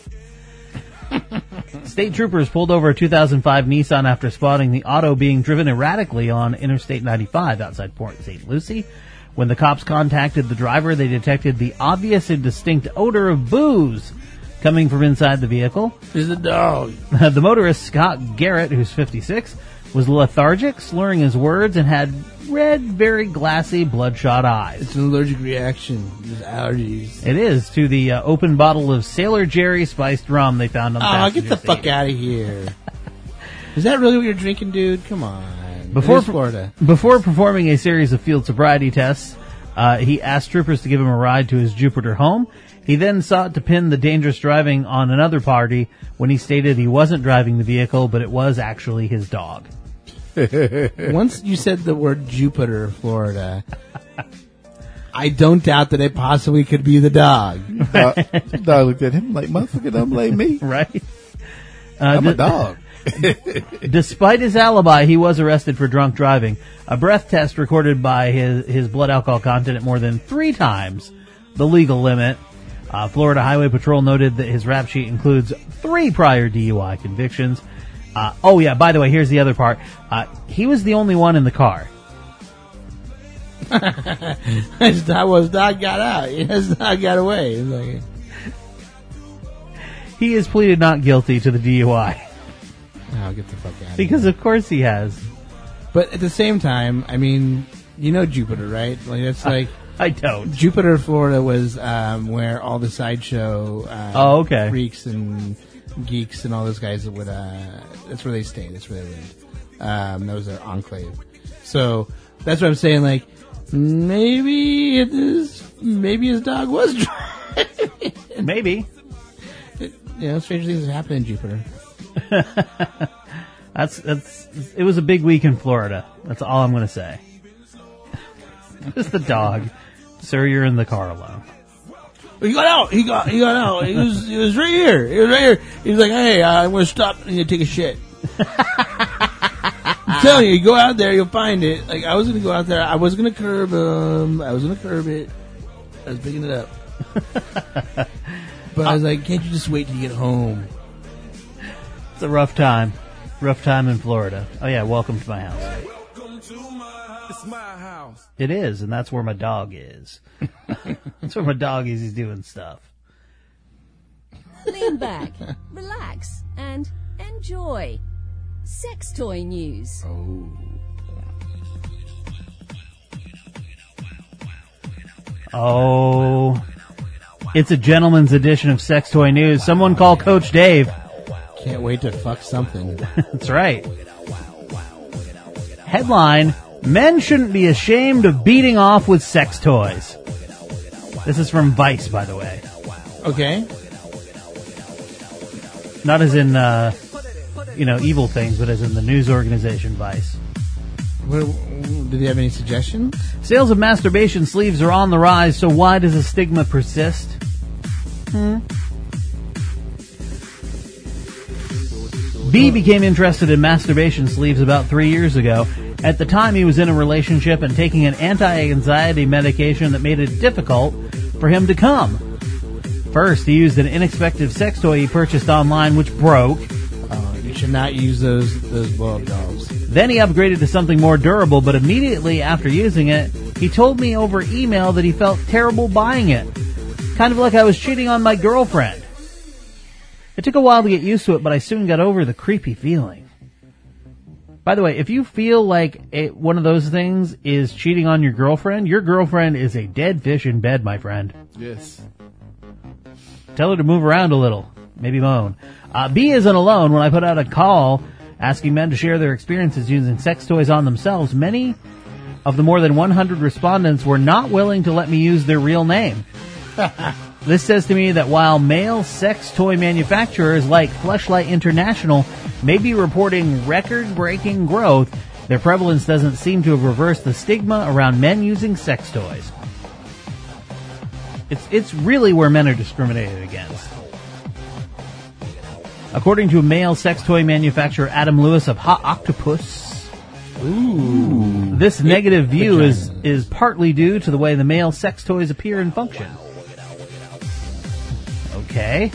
State troopers pulled over a two thousand five Nissan after spotting the auto being driven erratically on Interstate ninety-five outside Port Saint Lucie. When the cops contacted the driver, they detected the obvious and distinct odor of booze coming from inside the vehicle. It's a dog. The motorist, Scott Garrett, who's fifty-six, was lethargic, slurring his words, and had red, very glassy, bloodshot eyes. It's an allergic reaction. There's allergies. It is to the uh, open bottle of Sailor Jerry spiced rum they found on the Oh, passenger get the seat. fuck out of here. Is that really what you're drinking, dude? Come on. Before, It is Florida. before performing a series of field sobriety tests, Uh, he asked troopers to give him a ride to his Jupiter home. He then sought to pin the dangerous driving on another party when he stated he wasn't driving the vehicle, but it was actually his dog. Once you said the word Jupiter, Florida, I don't doubt that it possibly could be the dog. Uh, the dog looked at him like, motherfucker, don't blame me. Right? Uh, I'm a d- dog. Despite his alibi, he was arrested for drunk driving. A breath test recorded by his, his blood alcohol content at more than three times the legal limit. Uh, Florida Highway Patrol noted that his rap sheet includes three prior D U I convictions. Uh, oh yeah, by the way, here's the other part. Uh, he was the only one in the car. His dog, well, his dog got out. His dog got away. It's like, he has pleaded not guilty to the D U I. oh, get the fuck out of Because here. of course he has. But at the same time, I mean, you know Jupiter, right? Like that's like I don't. Jupiter, Florida was um, where all the sideshow uh, Oh, okay. freaks and geeks and all those guys that would. Uh, that's where they stayed. That's where they lived. Um, that was their enclave. So that's what I'm saying. Like maybe it is. Maybe his dog was driving. Maybe. It, you know, strange things happen in Jupiter. That's that's. It was a big week in Florida. That's all I'm going to say. Just the dog, sir. You're in the car alone. He got out. He got. He got out. He was. He was right here. He was right here. He was like, "Hey, uh, I'm going to stop and take a shit." I'm telling you, you go out there, you'll find it. Like I was going to go out there. I was going to curb him. I was going to curb it. I was picking it up. But I was like, "Can't you just wait till you get home?" It's a rough time. Rough time in Florida. Oh yeah, welcome to my house. Welcome to my, it's my house. It is, and that's where my dog is. That's where my dog is. He's doing stuff. Lean back, relax, and enjoy. Sex toy news. Oh. Oh. It's a gentleman's edition of Sex Toy News. Someone call Coach Dave. Can't wait to fuck something. That's right. Headline, men shouldn't be ashamed of beating off with sex toys. This is from Vice, by the way. Okay. Not as in, uh, you know, evil things, but as in the news organization Vice. What, did he have any suggestions? Sales of masturbation sleeves are on the rise, so why does the stigma persist? Hmm. B became interested in masturbation sleeves about three years ago. At the time, he was in a relationship and taking an anti-anxiety medication that made it difficult for him to come. First, he used an inexpensive sex toy he purchased online, which broke. Uh, you should not use those those blow-up dolls. Then he upgraded to something more durable, but immediately after using it, he told me over email that he felt terrible buying it. Kind of like I was cheating on my girlfriend. It took a while to get used to it, but I soon got over the creepy feeling. By the way, if you feel like it, one of those things is cheating on your girlfriend, your girlfriend is a dead fish in bed, my friend. Yes. Tell her to move around a little. Maybe moan. Uh, B isn't alone. When I put out a call asking men to share their experiences using sex toys on themselves, many of the more than one hundred respondents were not willing to let me use their real name. This says to me that while male sex toy manufacturers like Fleshlight International may be reporting record-breaking growth, their prevalence doesn't seem to have reversed the stigma around men using sex toys. It's it's really where men are discriminated against. According to male sex toy manufacturer Adam Lewis of Hot Octopus, Ooh. this negative view is, is partly due to the way the male sex toys appear and function. Okay.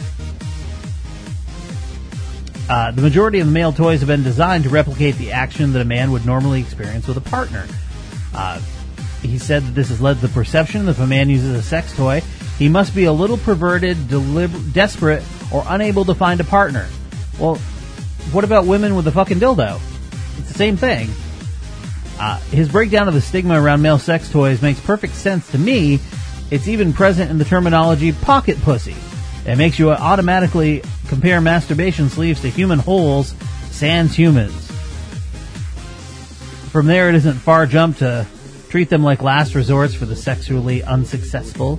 Uh, the majority of the male toys have been designed to replicate the action that a man would normally experience with a partner. Uh, he said that this has led to the perception that if a man uses a sex toy, he must be a little perverted, delib- desperate, or unable to find a partner. Well, what about women with a fucking dildo? It's the same thing. Uh, his breakdown of the stigma around male sex toys makes perfect sense to me. It's even present in the terminology pocket pussy. It makes you automatically compare masturbation sleeves to human holes, sans humans. From there, it isn't far jump to treat them like last resorts for the sexually unsuccessful.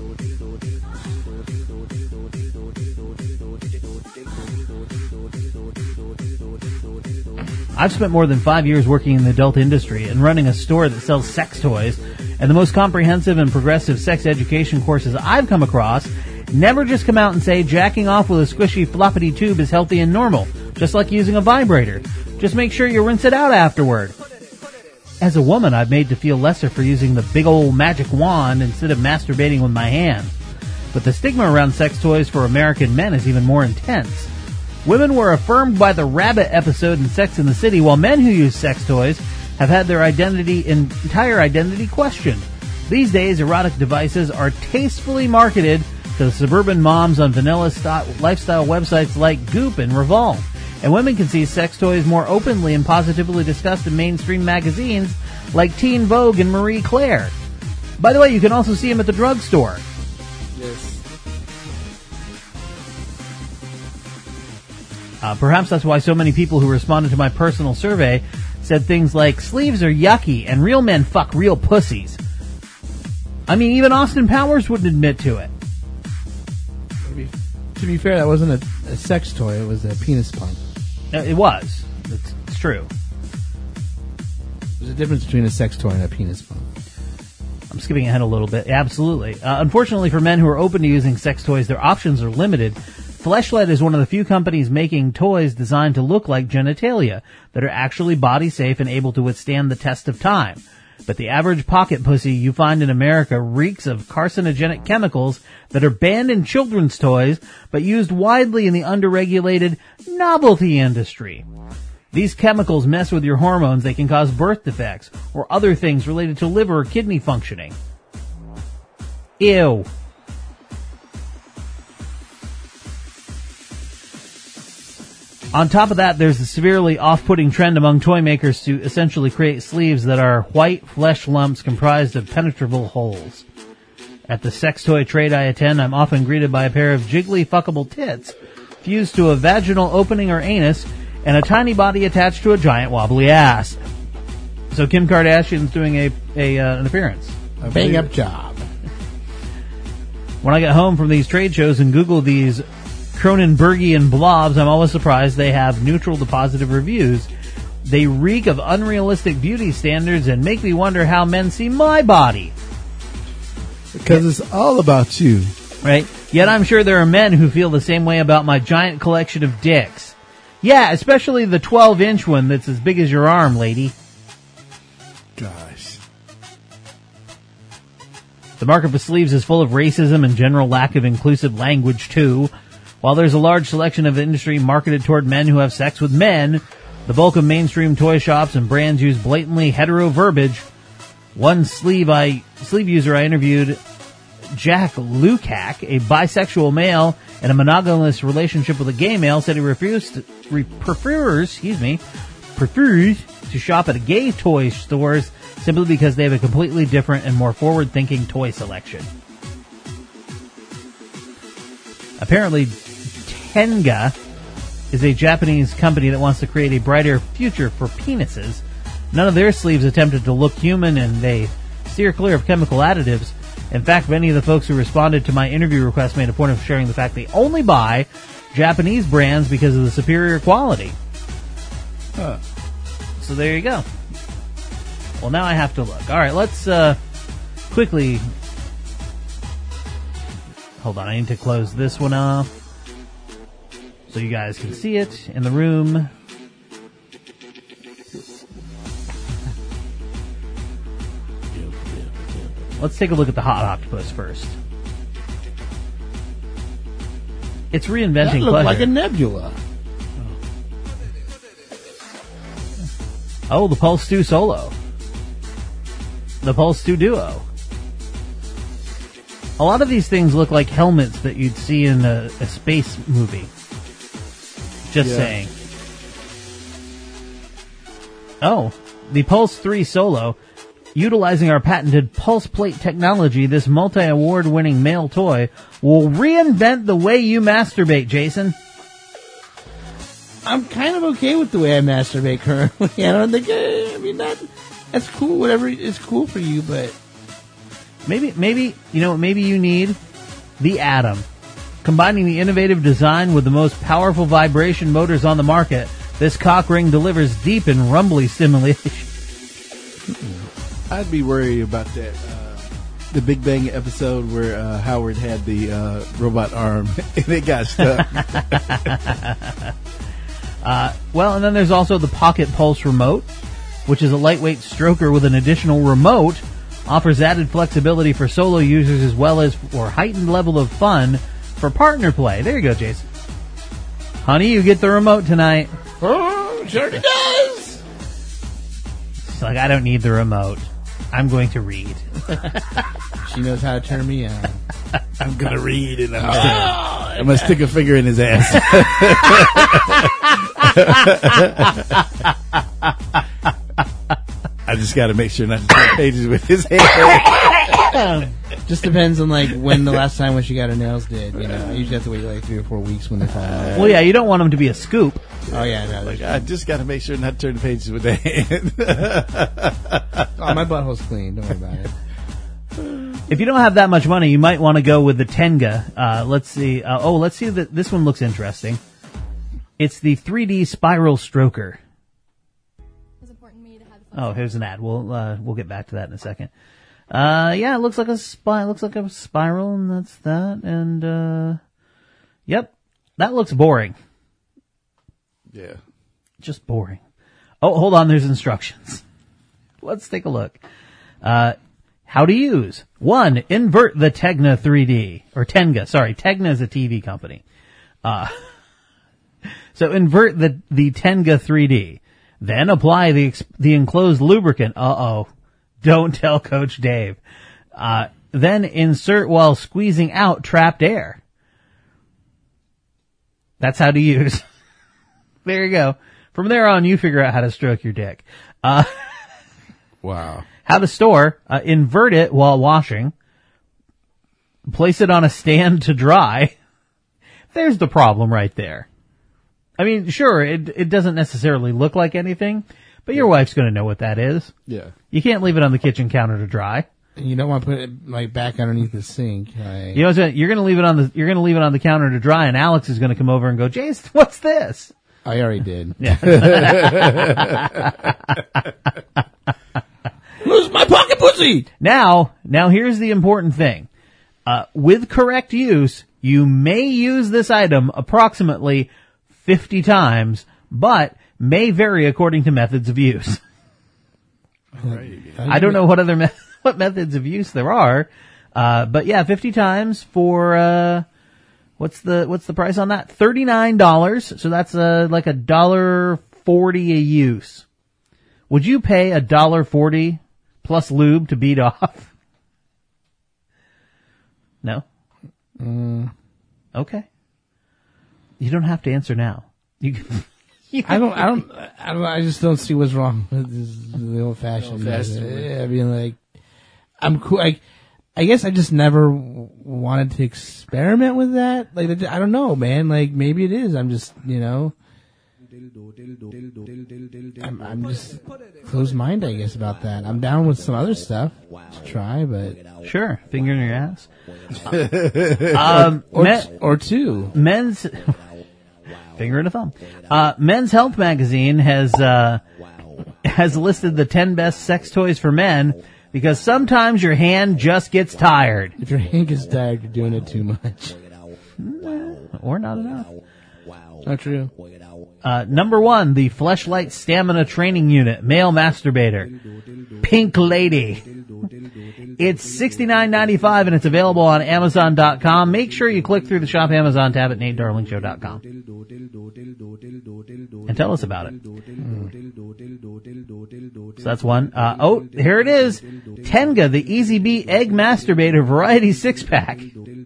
I've spent more than five years working in the adult industry and running a store that sells sex toys, and the most comprehensive and progressive sex education courses I've come across never just come out and say jacking off with a squishy floppity tube is healthy and normal, just like using a vibrator. Just make sure you rinse it out afterward. As a woman, I've made to feel lesser for using the big old magic wand instead of masturbating with my hand. But the stigma around sex toys for American men is even more intense. Women were affirmed by the rabbit episode in Sex and the City, while men who use sex toys have had their identity, entire identity questioned. These days, erotic devices are tastefully marketed to the suburban moms on vanilla style, lifestyle websites like Goop and Revolve. And women can see sex toys more openly and positively discussed in mainstream magazines like Teen Vogue and Marie Claire. By the way, you can also see them at the drugstore. Yes. Uh, perhaps that's why so many people who responded to my personal survey said things like, sleeves are yucky and real men fuck real pussies. I mean, even Austin Powers wouldn't admit to it. To be fair, that wasn't a, a sex toy, it was a penis pump. Uh, it was. It's, it's true. There's a difference between a sex toy and a penis pump. I'm skipping ahead a little bit. Absolutely. Uh, unfortunately for men who are open to using sex toys, their options are limited. Fleshlight is one of the few companies making toys designed to look like genitalia that are actually body safe and able to withstand the test of time. But the average pocket pussy you find in America reeks of carcinogenic chemicals that are banned in children's toys but used widely in the underregulated novelty industry. These chemicals mess with your hormones. They can cause birth defects or other things related to liver or kidney functioning. Ew. On top of that, there's the severely off-putting trend among toy makers to essentially create sleeves that are white flesh lumps comprised of penetrable holes. At the sex toy trade I attend, I'm often greeted by a pair of jiggly fuckable tits fused to a vaginal opening or anus and a tiny body attached to a giant wobbly ass. So Kim Kardashian's doing a, a uh, an appearance. A bang-up job. When I get home from these trade shows and Google these Cronenbergian blobs, I'm always surprised they have neutral to positive reviews. They reek of unrealistic beauty standards and make me wonder how men see my body. Because it's all about you. Right? Yet I'm sure there are men who feel the same way about my giant collection of dicks. Yeah, especially the twelve inch one that's as big as your arm, lady. Gosh. The market for sleeves is full of racism and general lack of inclusive language, too. While there's a large selection of industry marketed toward men who have sex with men, the bulk of mainstream toy shops and brands use blatantly hetero verbiage. One sleeve I sleeve user I interviewed, Jack Lukac, a bisexual male in a monogamous relationship with a gay male, said he refused to, re, prefers, excuse me, prefers to shop at gay toy stores simply because they have a completely different and more forward-thinking toy selection. Apparently, Tenga is a Japanese company that wants to create a brighter future for penises. None of their sleeves attempted to look human, and they steer clear of chemical additives. In fact, many of the folks who responded to my interview request made a point of sharing the fact they only buy Japanese brands because of the superior quality. Huh. So there you go. Well, now I have to look. All right, let's uh, quickly... Hold on, I need to close this one off so you guys can see it in the room. Let's take a look at the Hot Octopus first. It's reinventing that looked pleasure. like a nebula. Oh, the Pulse two Solo. The Pulse two Duo. A lot of these things look like helmets that you'd see in a, a space movie. Just yeah. saying. Oh, the Pulse three Solo. Utilizing our patented pulse plate technology, this multi-award winning male toy will reinvent the way you masturbate, Jason. I'm kind of okay with the way I masturbate currently. I don't think, I, I mean, that, that's cool. Whatever is cool for you, but maybe, maybe you know, maybe you need the Atom, combining the innovative design with the most powerful vibration motors on the market. This cock ring delivers deep and rumbly stimulation. I'd be worried about that. Uh, the Big Bang episode where uh, Howard had the uh, robot arm and it got stuck. uh, well, and then there's also the Pocket Pulse Remote, which is a lightweight stroker with an additional remote. Offers added flexibility for solo users as well as for heightened level of fun for partner play. There you go, Jason. Honey, you get the remote tonight. Oh, sure it does. She's like, I don't need the remote. I'm going to read. She knows how to turn me on. I'm going to read and I'm going oh, I'm to stick a finger in his ass. I just got to make sure not to turn pages with his hand. Just depends on like when the last time when she got her nails did. You know, I usually have to wait like three or four weeks when they fall out. Well, yeah, you don't want them to be a scoop. Oh yeah, no, like, I just got to make sure not to turn the pages with the hand. Oh, my butthole's clean. Don't worry about it. If you don't have that much money, you might want to go with the Tenga. Uh, let's see. Uh, oh, let's see that this one looks interesting. It's the three D Spiral Stroker. Oh, here's an ad. We'll uh, we'll get back to that in a second. Uh, yeah, it looks like a spy. Looks like a spiral, and that's that. And uh, yep, that looks boring. Yeah, just boring. Oh, hold on. There's instructions. Let's take a look. Uh, how to use. One, invert the Tegna three D or Tenga. Sorry, Tegna is a T V company. Uh, so invert the the Tenga three D. Then apply the the enclosed lubricant. Uh-oh. Don't tell Coach Dave. Uh, then insert while squeezing out trapped air. That's how to use. There you go. From there on, you figure out how to stroke your dick. Uh, wow. How to store. Uh, invert it while washing. Place it on a stand to dry. There's the problem right there. I mean, sure, it it doesn't necessarily look like anything, but your wife's going to know what that is. Yeah. You can't leave it on the kitchen counter to dry. You don't want to put it like back underneath the sink. Right? You know what I'm saying? You're going to leave it on the you're going to leave it on the counter to dry, and Alex is going to come over and go, "Jason, what's this?" I already did. Yeah. Lose my pocket pussy. Now, now here's the important thing. Uh, with correct use, you may use this item approximately fifty times, but may vary according to methods of use. I don't know what other me- what methods of use there are, uh, but yeah, fifty times for uh, what's the what's the price on that? thirty-nine dollars. So that's uh, like a dollar forty a use. Would you pay a dollar forty plus lube to beat off? No. Mm. Okay. You don't have to answer now. You can, you I don't, I don't, I don't, I just don't see what's wrong with this, the old fashioned. Old-fashioned Yeah, I mean, like, I'm cool. I, I guess I just never w- wanted to experiment with that. Like, I don't know, man. Like, maybe it is. I'm just, you know, I'm, I'm just closed-minded, I guess, about that. I'm down with some other stuff to try, but sure, finger in your ass, um, or, men, or two. Men's finger in a thumb. Uh, Men's Health magazine has uh, has listed the ten best sex toys for men because sometimes your hand just gets tired. If your hand gets tired, you're doing it too much, or not enough. Not true. Uh, number one, the Fleshlight Stamina Training Unit, male masturbator, Pink Lady. It's sixty-nine ninety-five and it's available on Amazon dot com. Make sure you click through the Shop Amazon tab at Nate Darling Show dot com. And tell us about it. Mm. So that's one. Uh, oh, here it is. Tenga, the Easy Bee Egg Masturbator Variety six pack.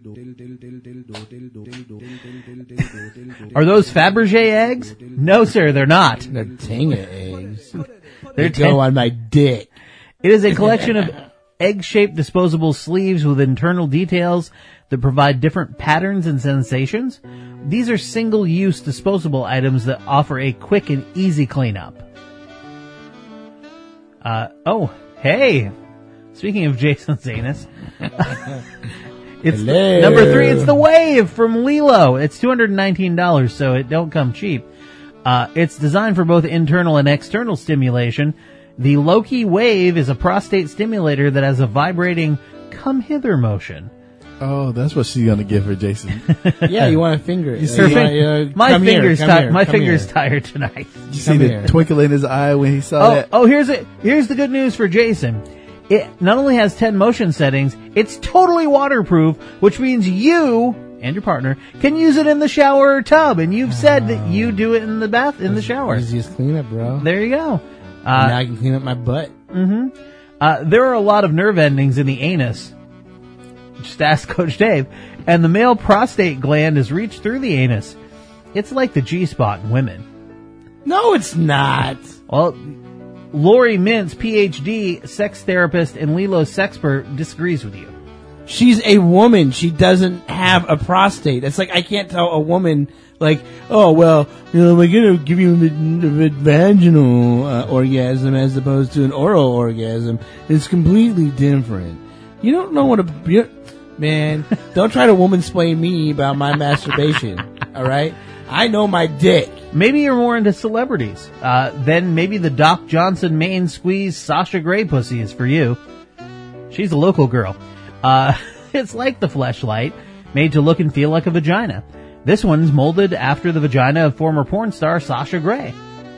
Are those Fabergé eggs? No, sir, they're not. They're Tenga eggs. They're they go on my dick. It is a collection of egg-shaped disposable sleeves with internal details that provide different patterns and sensations. These are single-use disposable items that offer a quick and easy cleanup. Uh, oh, hey. Speaking of Jason's anus. It's the, number three, it's the Wave from Lilo. It's two hundred nineteen dollars, so it don't come cheap. Uh, it's designed for both internal and external stimulation. The Loki Wave is a prostate stimulator that has a vibrating come hither motion. Oh, that's what she's gonna give for Jason. Yeah, you want to finger it. You see, You want, uh, my come finger's here, come ti- here, my come finger's here. tired tonight. You see the here. twinkle in his eye when he saw Oh, that? oh, here's it. Here's the good news for Jason. It not only has ten motion settings, it's totally waterproof, which means you and your partner can use it in the shower or tub. And you've said that you do it in the bath, in the shower. Easiest cleanup, bro. There you go. And now I can clean up my butt. Mm-hmm. Uh, there are a lot of nerve endings in the anus. Just ask Coach Dave. And the male prostate gland is reached through the anus. It's like the G-spot in women. No, it's not. Well, Lori Mintz, P H D, sex therapist and Lilo sexpert, disagrees with you. She's a woman. She doesn't have a prostate. It's like I can't tell a woman, like, oh, well, you know, we're going to give you a, a, a vaginal uh, orgasm as opposed to an oral orgasm. It's completely different. You don't know what a... You, man, don't try to woman-splain me about my masturbation, all right? I know my dick. Maybe you're more into celebrities. Uh, then maybe the Doc Johnson main squeeze Sasha Grey pussy is for you. She's a local girl. Uh, it's like the Fleshlight, made to look and feel like a vagina. This one's molded after the vagina of former porn star Sasha Grey.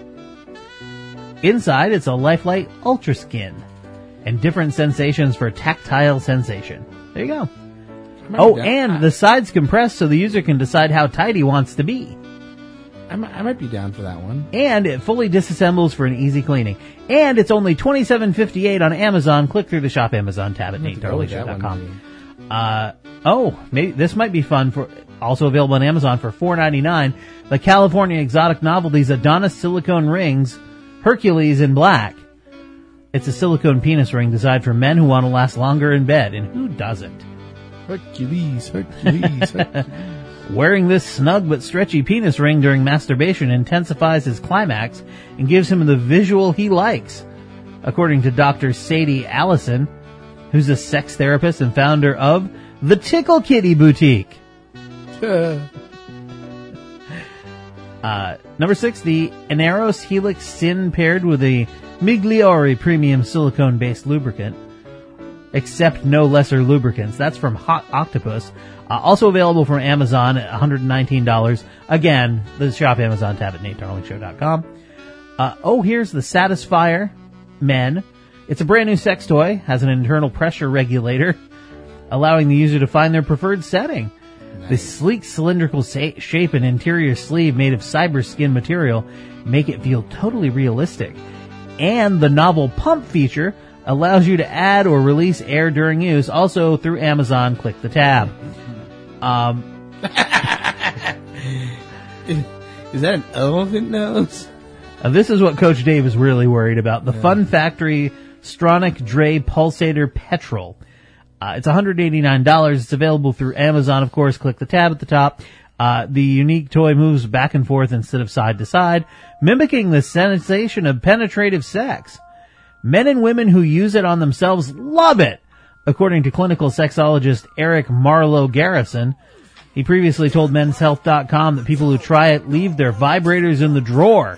Inside, it's a Lifelite Ultra Skin, and different sensations for tactile sensation. There you go. Oh, and the sides compress so the user can decide how tight he wants to be. I might, I might be down for that one. And it fully disassembles for an easy cleaning. And it's only twenty-seven fifty-eight on Amazon. Click through the Shop Amazon tab at nate darling show dot com. Uh, oh, maybe this might be fun. For also available on Amazon for four ninety-nine. The California Exotic Novelties Adonis Silicone Rings, Hercules in black. It's a silicone penis ring designed for men who want to last longer in bed. And who doesn't? Hercules, Hercules, Hercules. Wearing this snug but stretchy penis ring during masturbation intensifies his climax and gives him the visual he likes, according to Doctor Sadie Allison, who's a sex therapist and founder of the Tickle Kitty Boutique. uh, number six, the Aneros Helix Sin paired with a Migliore premium silicone-based lubricant. Except no lesser lubricants. That's from Hot Octopus. Uh, also available from Amazon at one hundred nineteen dollars. Again, the Shop Amazon tab at nate darling show dot com. Uh, oh, here's the Satisfier Men. It's a brand new sex toy. Has an internal pressure regulator, allowing the user to find their preferred setting. Nice. The sleek cylindrical sa- shape and interior sleeve made of cyber skin material make it feel totally realistic. And the novel pump feature allows you to add or release air during use. Also through Amazon, click the tab. Um, is that an elephant nose? Uh, this is what Coach Dave is really worried about. The yeah. Fun Factory Stronic Dre Pulsator Petrol. Uh, it's one hundred eighty-nine dollars. It's available through Amazon, of course. Click the tab at the top. Uh, the unique toy moves back and forth instead of side to side, mimicking the sensation of penetrative sex. Men and women who use it on themselves love it, according to clinical sexologist Eric Marlowe Garrison. He previously told men's health dot com that people who try it leave their vibrators in the drawer.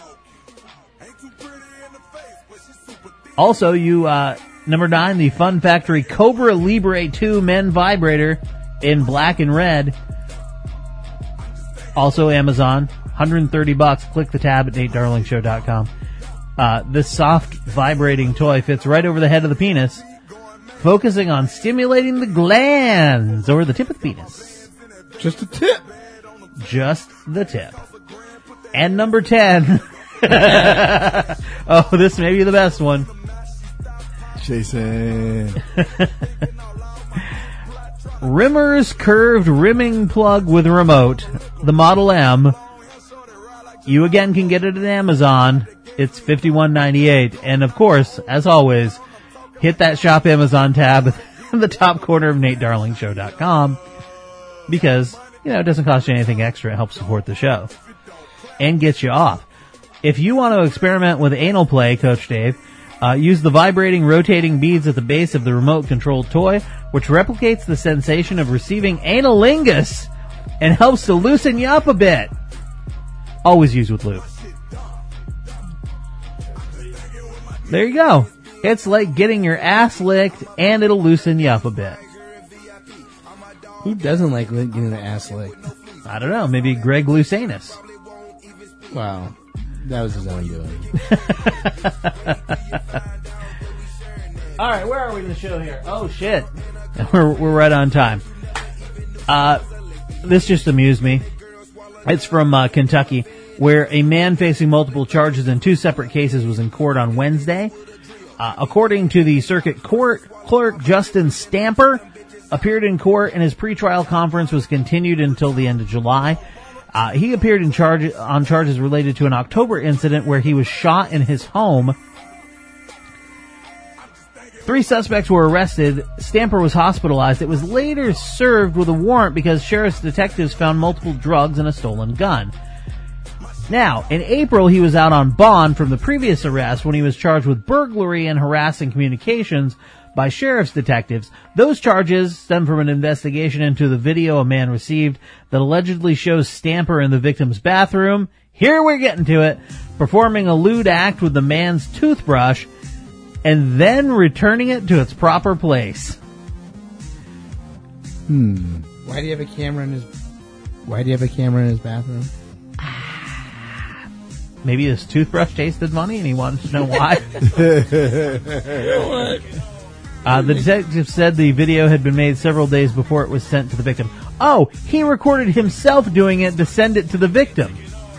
Also, you, uh, number nine, the Fun Factory Cobra Libre two men vibrator in black and red. Also Amazon, one hundred thirty bucks. Click the tab at nate darling show dot com. Uh, this soft vibrating toy fits right over the head of the penis, focusing on stimulating the glands or the tip of the penis. Just the tip. Just the tip. And number ten. Oh, this may be the best one. Jason. Rimmer's curved rimming plug with remote, the Model M. You again can get it at Amazon. It's fifty-one ninety-eight. And of course, as always, hit that Shop Amazon tab in the top corner of nate darling show dot com because, you know, it doesn't cost you anything extra. It helps support the show and gets you off. If you want to experiment with anal play, Coach Dave, Uh, use the vibrating, rotating beads at the base of the remote-controlled toy, which replicates the sensation of receiving analingus and helps to loosen you up a bit. Always use with lube. There you go. It's like getting your ass licked, and it'll loosen you up a bit. Who doesn't like getting their ass licked? I don't know. Maybe Greg Lousanus. Wow. That was his own doing. All right, where are we in the show here? Oh, shit. We're, we're right on time. Uh, this just amused me. It's from uh, Kentucky, where a man facing multiple charges in two separate cases was in court on Wednesday. Uh, according to the circuit court clerk, Justin Stamper appeared in court, and his pretrial conference was continued until the end of July. Uh, he appeared in charge on charges related to an October incident where he was shot in his home. Three suspects were arrested. Stamper was hospitalized. It was later served with a warrant because sheriff's detectives found multiple drugs and a stolen gun. Now, in April, he was out on bond from the previous arrest when he was charged with burglary and harassing communications by sheriff's detectives. Those charges stem from an investigation into the video a man received that allegedly shows Stamper in the victim's bathroom. Here we're getting to it. Performing a lewd act with the man's toothbrush and then returning it to its proper place. Hmm. Why do you have a camera in his... Why do you have a camera in his bathroom? Maybe his toothbrush tasted funny and he wanted to know why. What? Uh, the detective said the video had been made several days before it was sent to the victim. Oh, he recorded himself doing it to send it to the victim.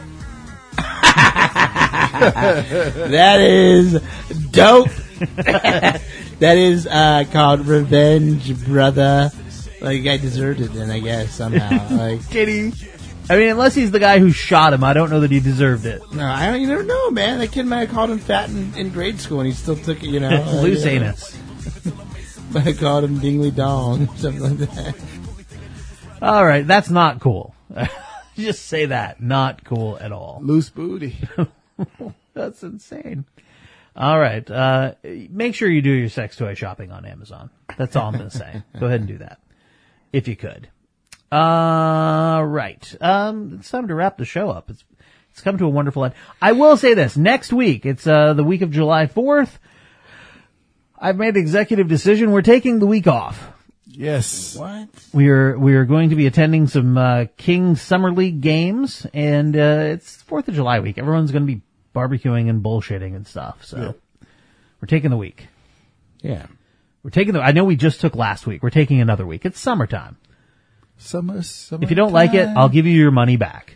That is dope. That is uh, called revenge, brother. Like, I deserved it then, I guess, somehow. Like, did he? I mean, unless he's the guy who shot him, I don't know that he deserved it. No, I don't. You never know, man. That kid might have called him fat in, in grade school, and he still took it. You know, loose anus. Might have called him dingly dong, something like that. All right, that's not cool. Just say that, not cool at all. Loose booty. That's insane. All right, uh, make sure you do your sex toy shopping on Amazon. That's all I'm going to say. Go ahead and do that, if you could. Uh, right. Um, it's time to wrap the show up. It's, it's come to a wonderful end. I will say this. Next week, it's, uh, the week of July fourth. I've made the executive decision. We're taking the week off. Yes. What? We are, we are going to be attending some, uh, King Summer League games, and, uh, it's fourth of July week. Everyone's going to be barbecuing and bullshitting and stuff, so. Yeah. We're taking the week. Yeah. We're taking the, I know we just took last week. We're taking another week. It's summertime. Summer, summer if you don't time. like it, I'll give you your money back.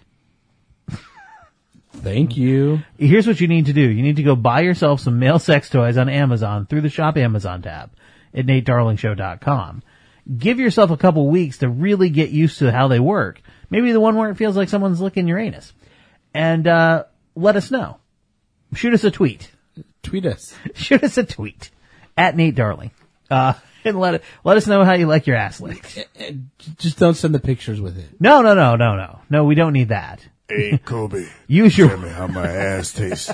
Thank you. Here's what you need to do. You need to go buy yourself some male sex toys on Amazon through the Shop Amazon tab at Nate Darling Show dot com. Give yourself a couple weeks to really get used to how they work. Maybe the one where it feels like someone's licking your anus. And uh let us know. Shoot us a tweet. Tweet us. Shoot us a tweet at Nate Darling. Uh And let it, let us know how you like your ass licked. Just don't send the pictures with it. No, no, no, no, no. No, we don't need that. Hey, Kobe. Use your... Tell me how my ass tastes.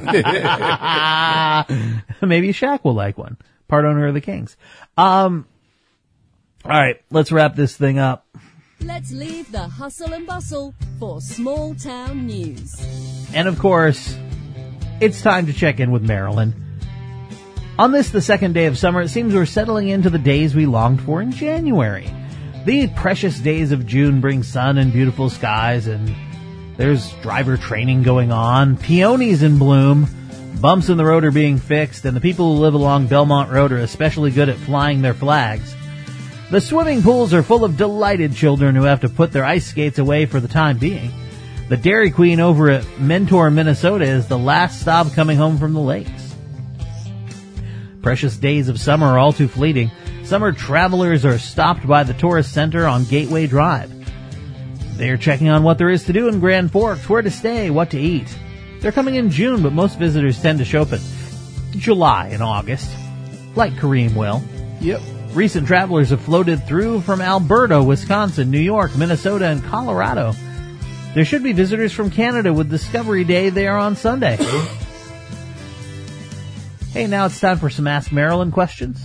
Maybe Shaq will like one. Part owner of the Kings. Um, all right, let's wrap this thing up. Let's leave the hustle and bustle for small town news. And of course, it's time to check in with Marilyn. On this, the second day of summer, it seems we're settling into the days we longed for in January. The precious days of June bring sun and beautiful skies, and there's driver training going on, peonies in bloom, bumps in the road are being fixed, and the people who live along Belmont Road are especially good at flying their flags. The swimming pools are full of delighted children who have to put their ice skates away for the time being. The Dairy Queen over at Mentor, Minnesota is the last stop coming home from the lakes. Precious days of summer are all too fleeting. Summer travelers are stopped by the tourist center on Gateway Drive. They're checking on what there is to do in Grand Forks, where to stay, what to eat. They're coming in June, but most visitors tend to show up in July and August, like Kareem will. Yep. Recent travelers have floated through from Alberta, Wisconsin, New York, Minnesota, and Colorado. There should be visitors from Canada with Discovery Day there on Sunday. Hey, now it's time for some Ask Marilyn questions.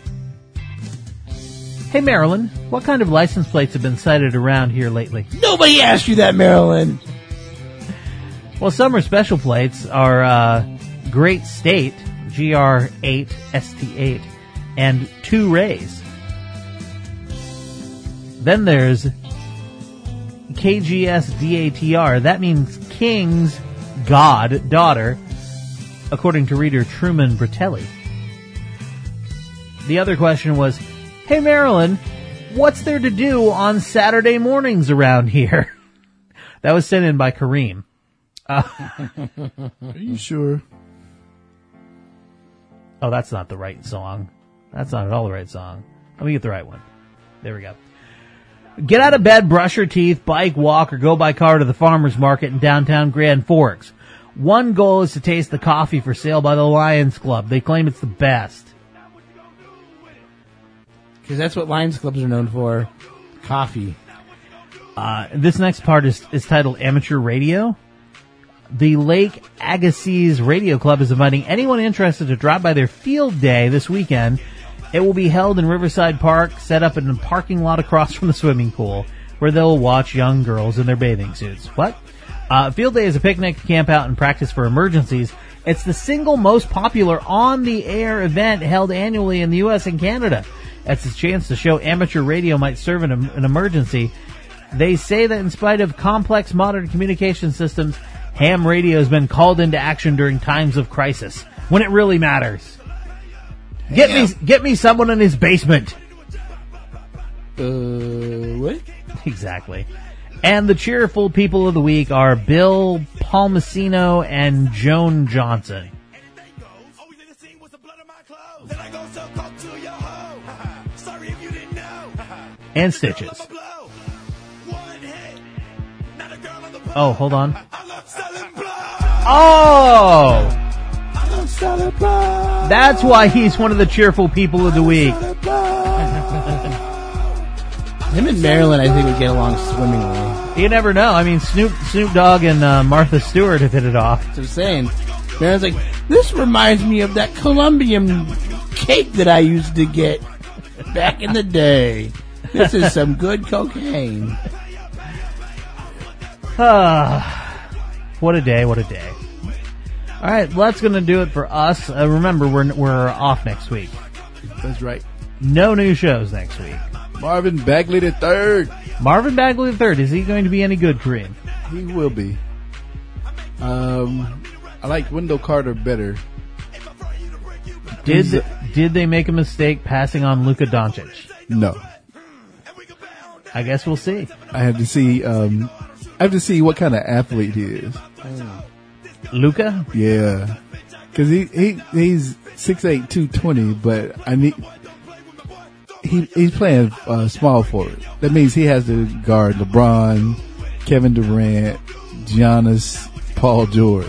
Hey, Marilyn, what kind of license plates have been sighted around here lately? Nobody asked you that, Marilyn. Well, summer special plates are uh, Great State, G R eight, S T eight, and Two Rays. Then there's K G S D A T R. That means King's God, daughter, according to reader Truman Bratelli. The other question was, hey, Marilyn, what's there to do on Saturday mornings around here? That was sent in by Kareem. Uh, Are you sure? Oh, that's not the right song. That's not at all the right song. Let me get the right one. There we go. Get out of bed, brush your teeth, bike, walk, or go by car to the farmer's market in downtown Grand Forks. One goal is to taste the coffee for sale by the Lions Club. They claim it's the best. Because that's what Lions Clubs are known for. Coffee. Uh, this next part is, is titled Amateur Radio. The Lake Agassiz Radio Club is inviting anyone interested to drop by their field day this weekend. It will be held in Riverside Park, set up in a parking lot across from the swimming pool, where they'll watch young girls in their bathing suits. What? Uh, field day is a picnic, camp out, and practice for emergencies. It's the single most popular on-the-air event held annually in the U S and Canada. It's a chance to show amateur radio might serve in a, an emergency. They say that in spite of complex modern communication systems, ham radio has been called into action during times of crisis, when it really matters. Get Ham. me, get me someone in his basement. Uh, what? Exactly. And the cheerful people of the week are Bill Palmasino and Joan Johnson. And Stitches. Oh, hold on. Oh! That's why he's one of the cheerful people of the week. Him and Marilyn, I think, would get along swimmingly. You never know. I mean, Snoop Snoop Dogg and uh, Martha Stewart have hit it off. That's what I'm saying. Marilyn's like, this reminds me of that Colombian cake that I used to get back in the day. This is some good cocaine. Ah, what a day, what a day. All right, well, that's going to do it for us. Uh, remember, we're we're off next week. That's right. No new shows next week. Marvin Bagley the third. Marvin Bagley the third. Is he going to be any good, Kareem? He will be. Um, I like Wendell Carter better. Did He's- did they make a mistake passing on Luka Doncic? No. I guess we'll see. I have to see. Um, I have to see what kind of athlete he is. Luka? Yeah, because he, he he's six eight, two twenty, but I need he he's playing uh, small forward. That means he has to guard LeBron, Kevin Durant, Giannis, Paul George.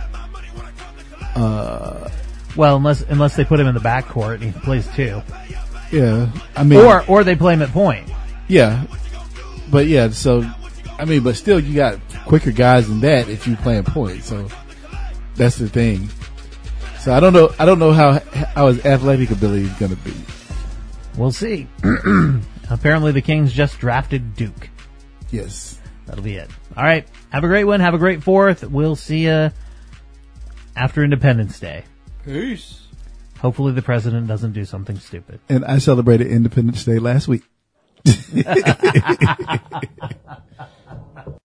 Uh, well, unless unless they put him in the backcourt and he plays two. Yeah, I mean, or or they play him at point. Yeah, but yeah, so I mean, but still, you got quicker guys than that if you playing point. So that's the thing. So I don't know. I don't know how how his athletic ability is going to be. We'll see. Apparently, the Kings just drafted Duke. Yes, that'll be it. All right. Have a great one. Have a great Fourth. We'll see you after Independence Day. Peace. Hopefully, the president doesn't do something stupid. And I celebrated Independence Day last week.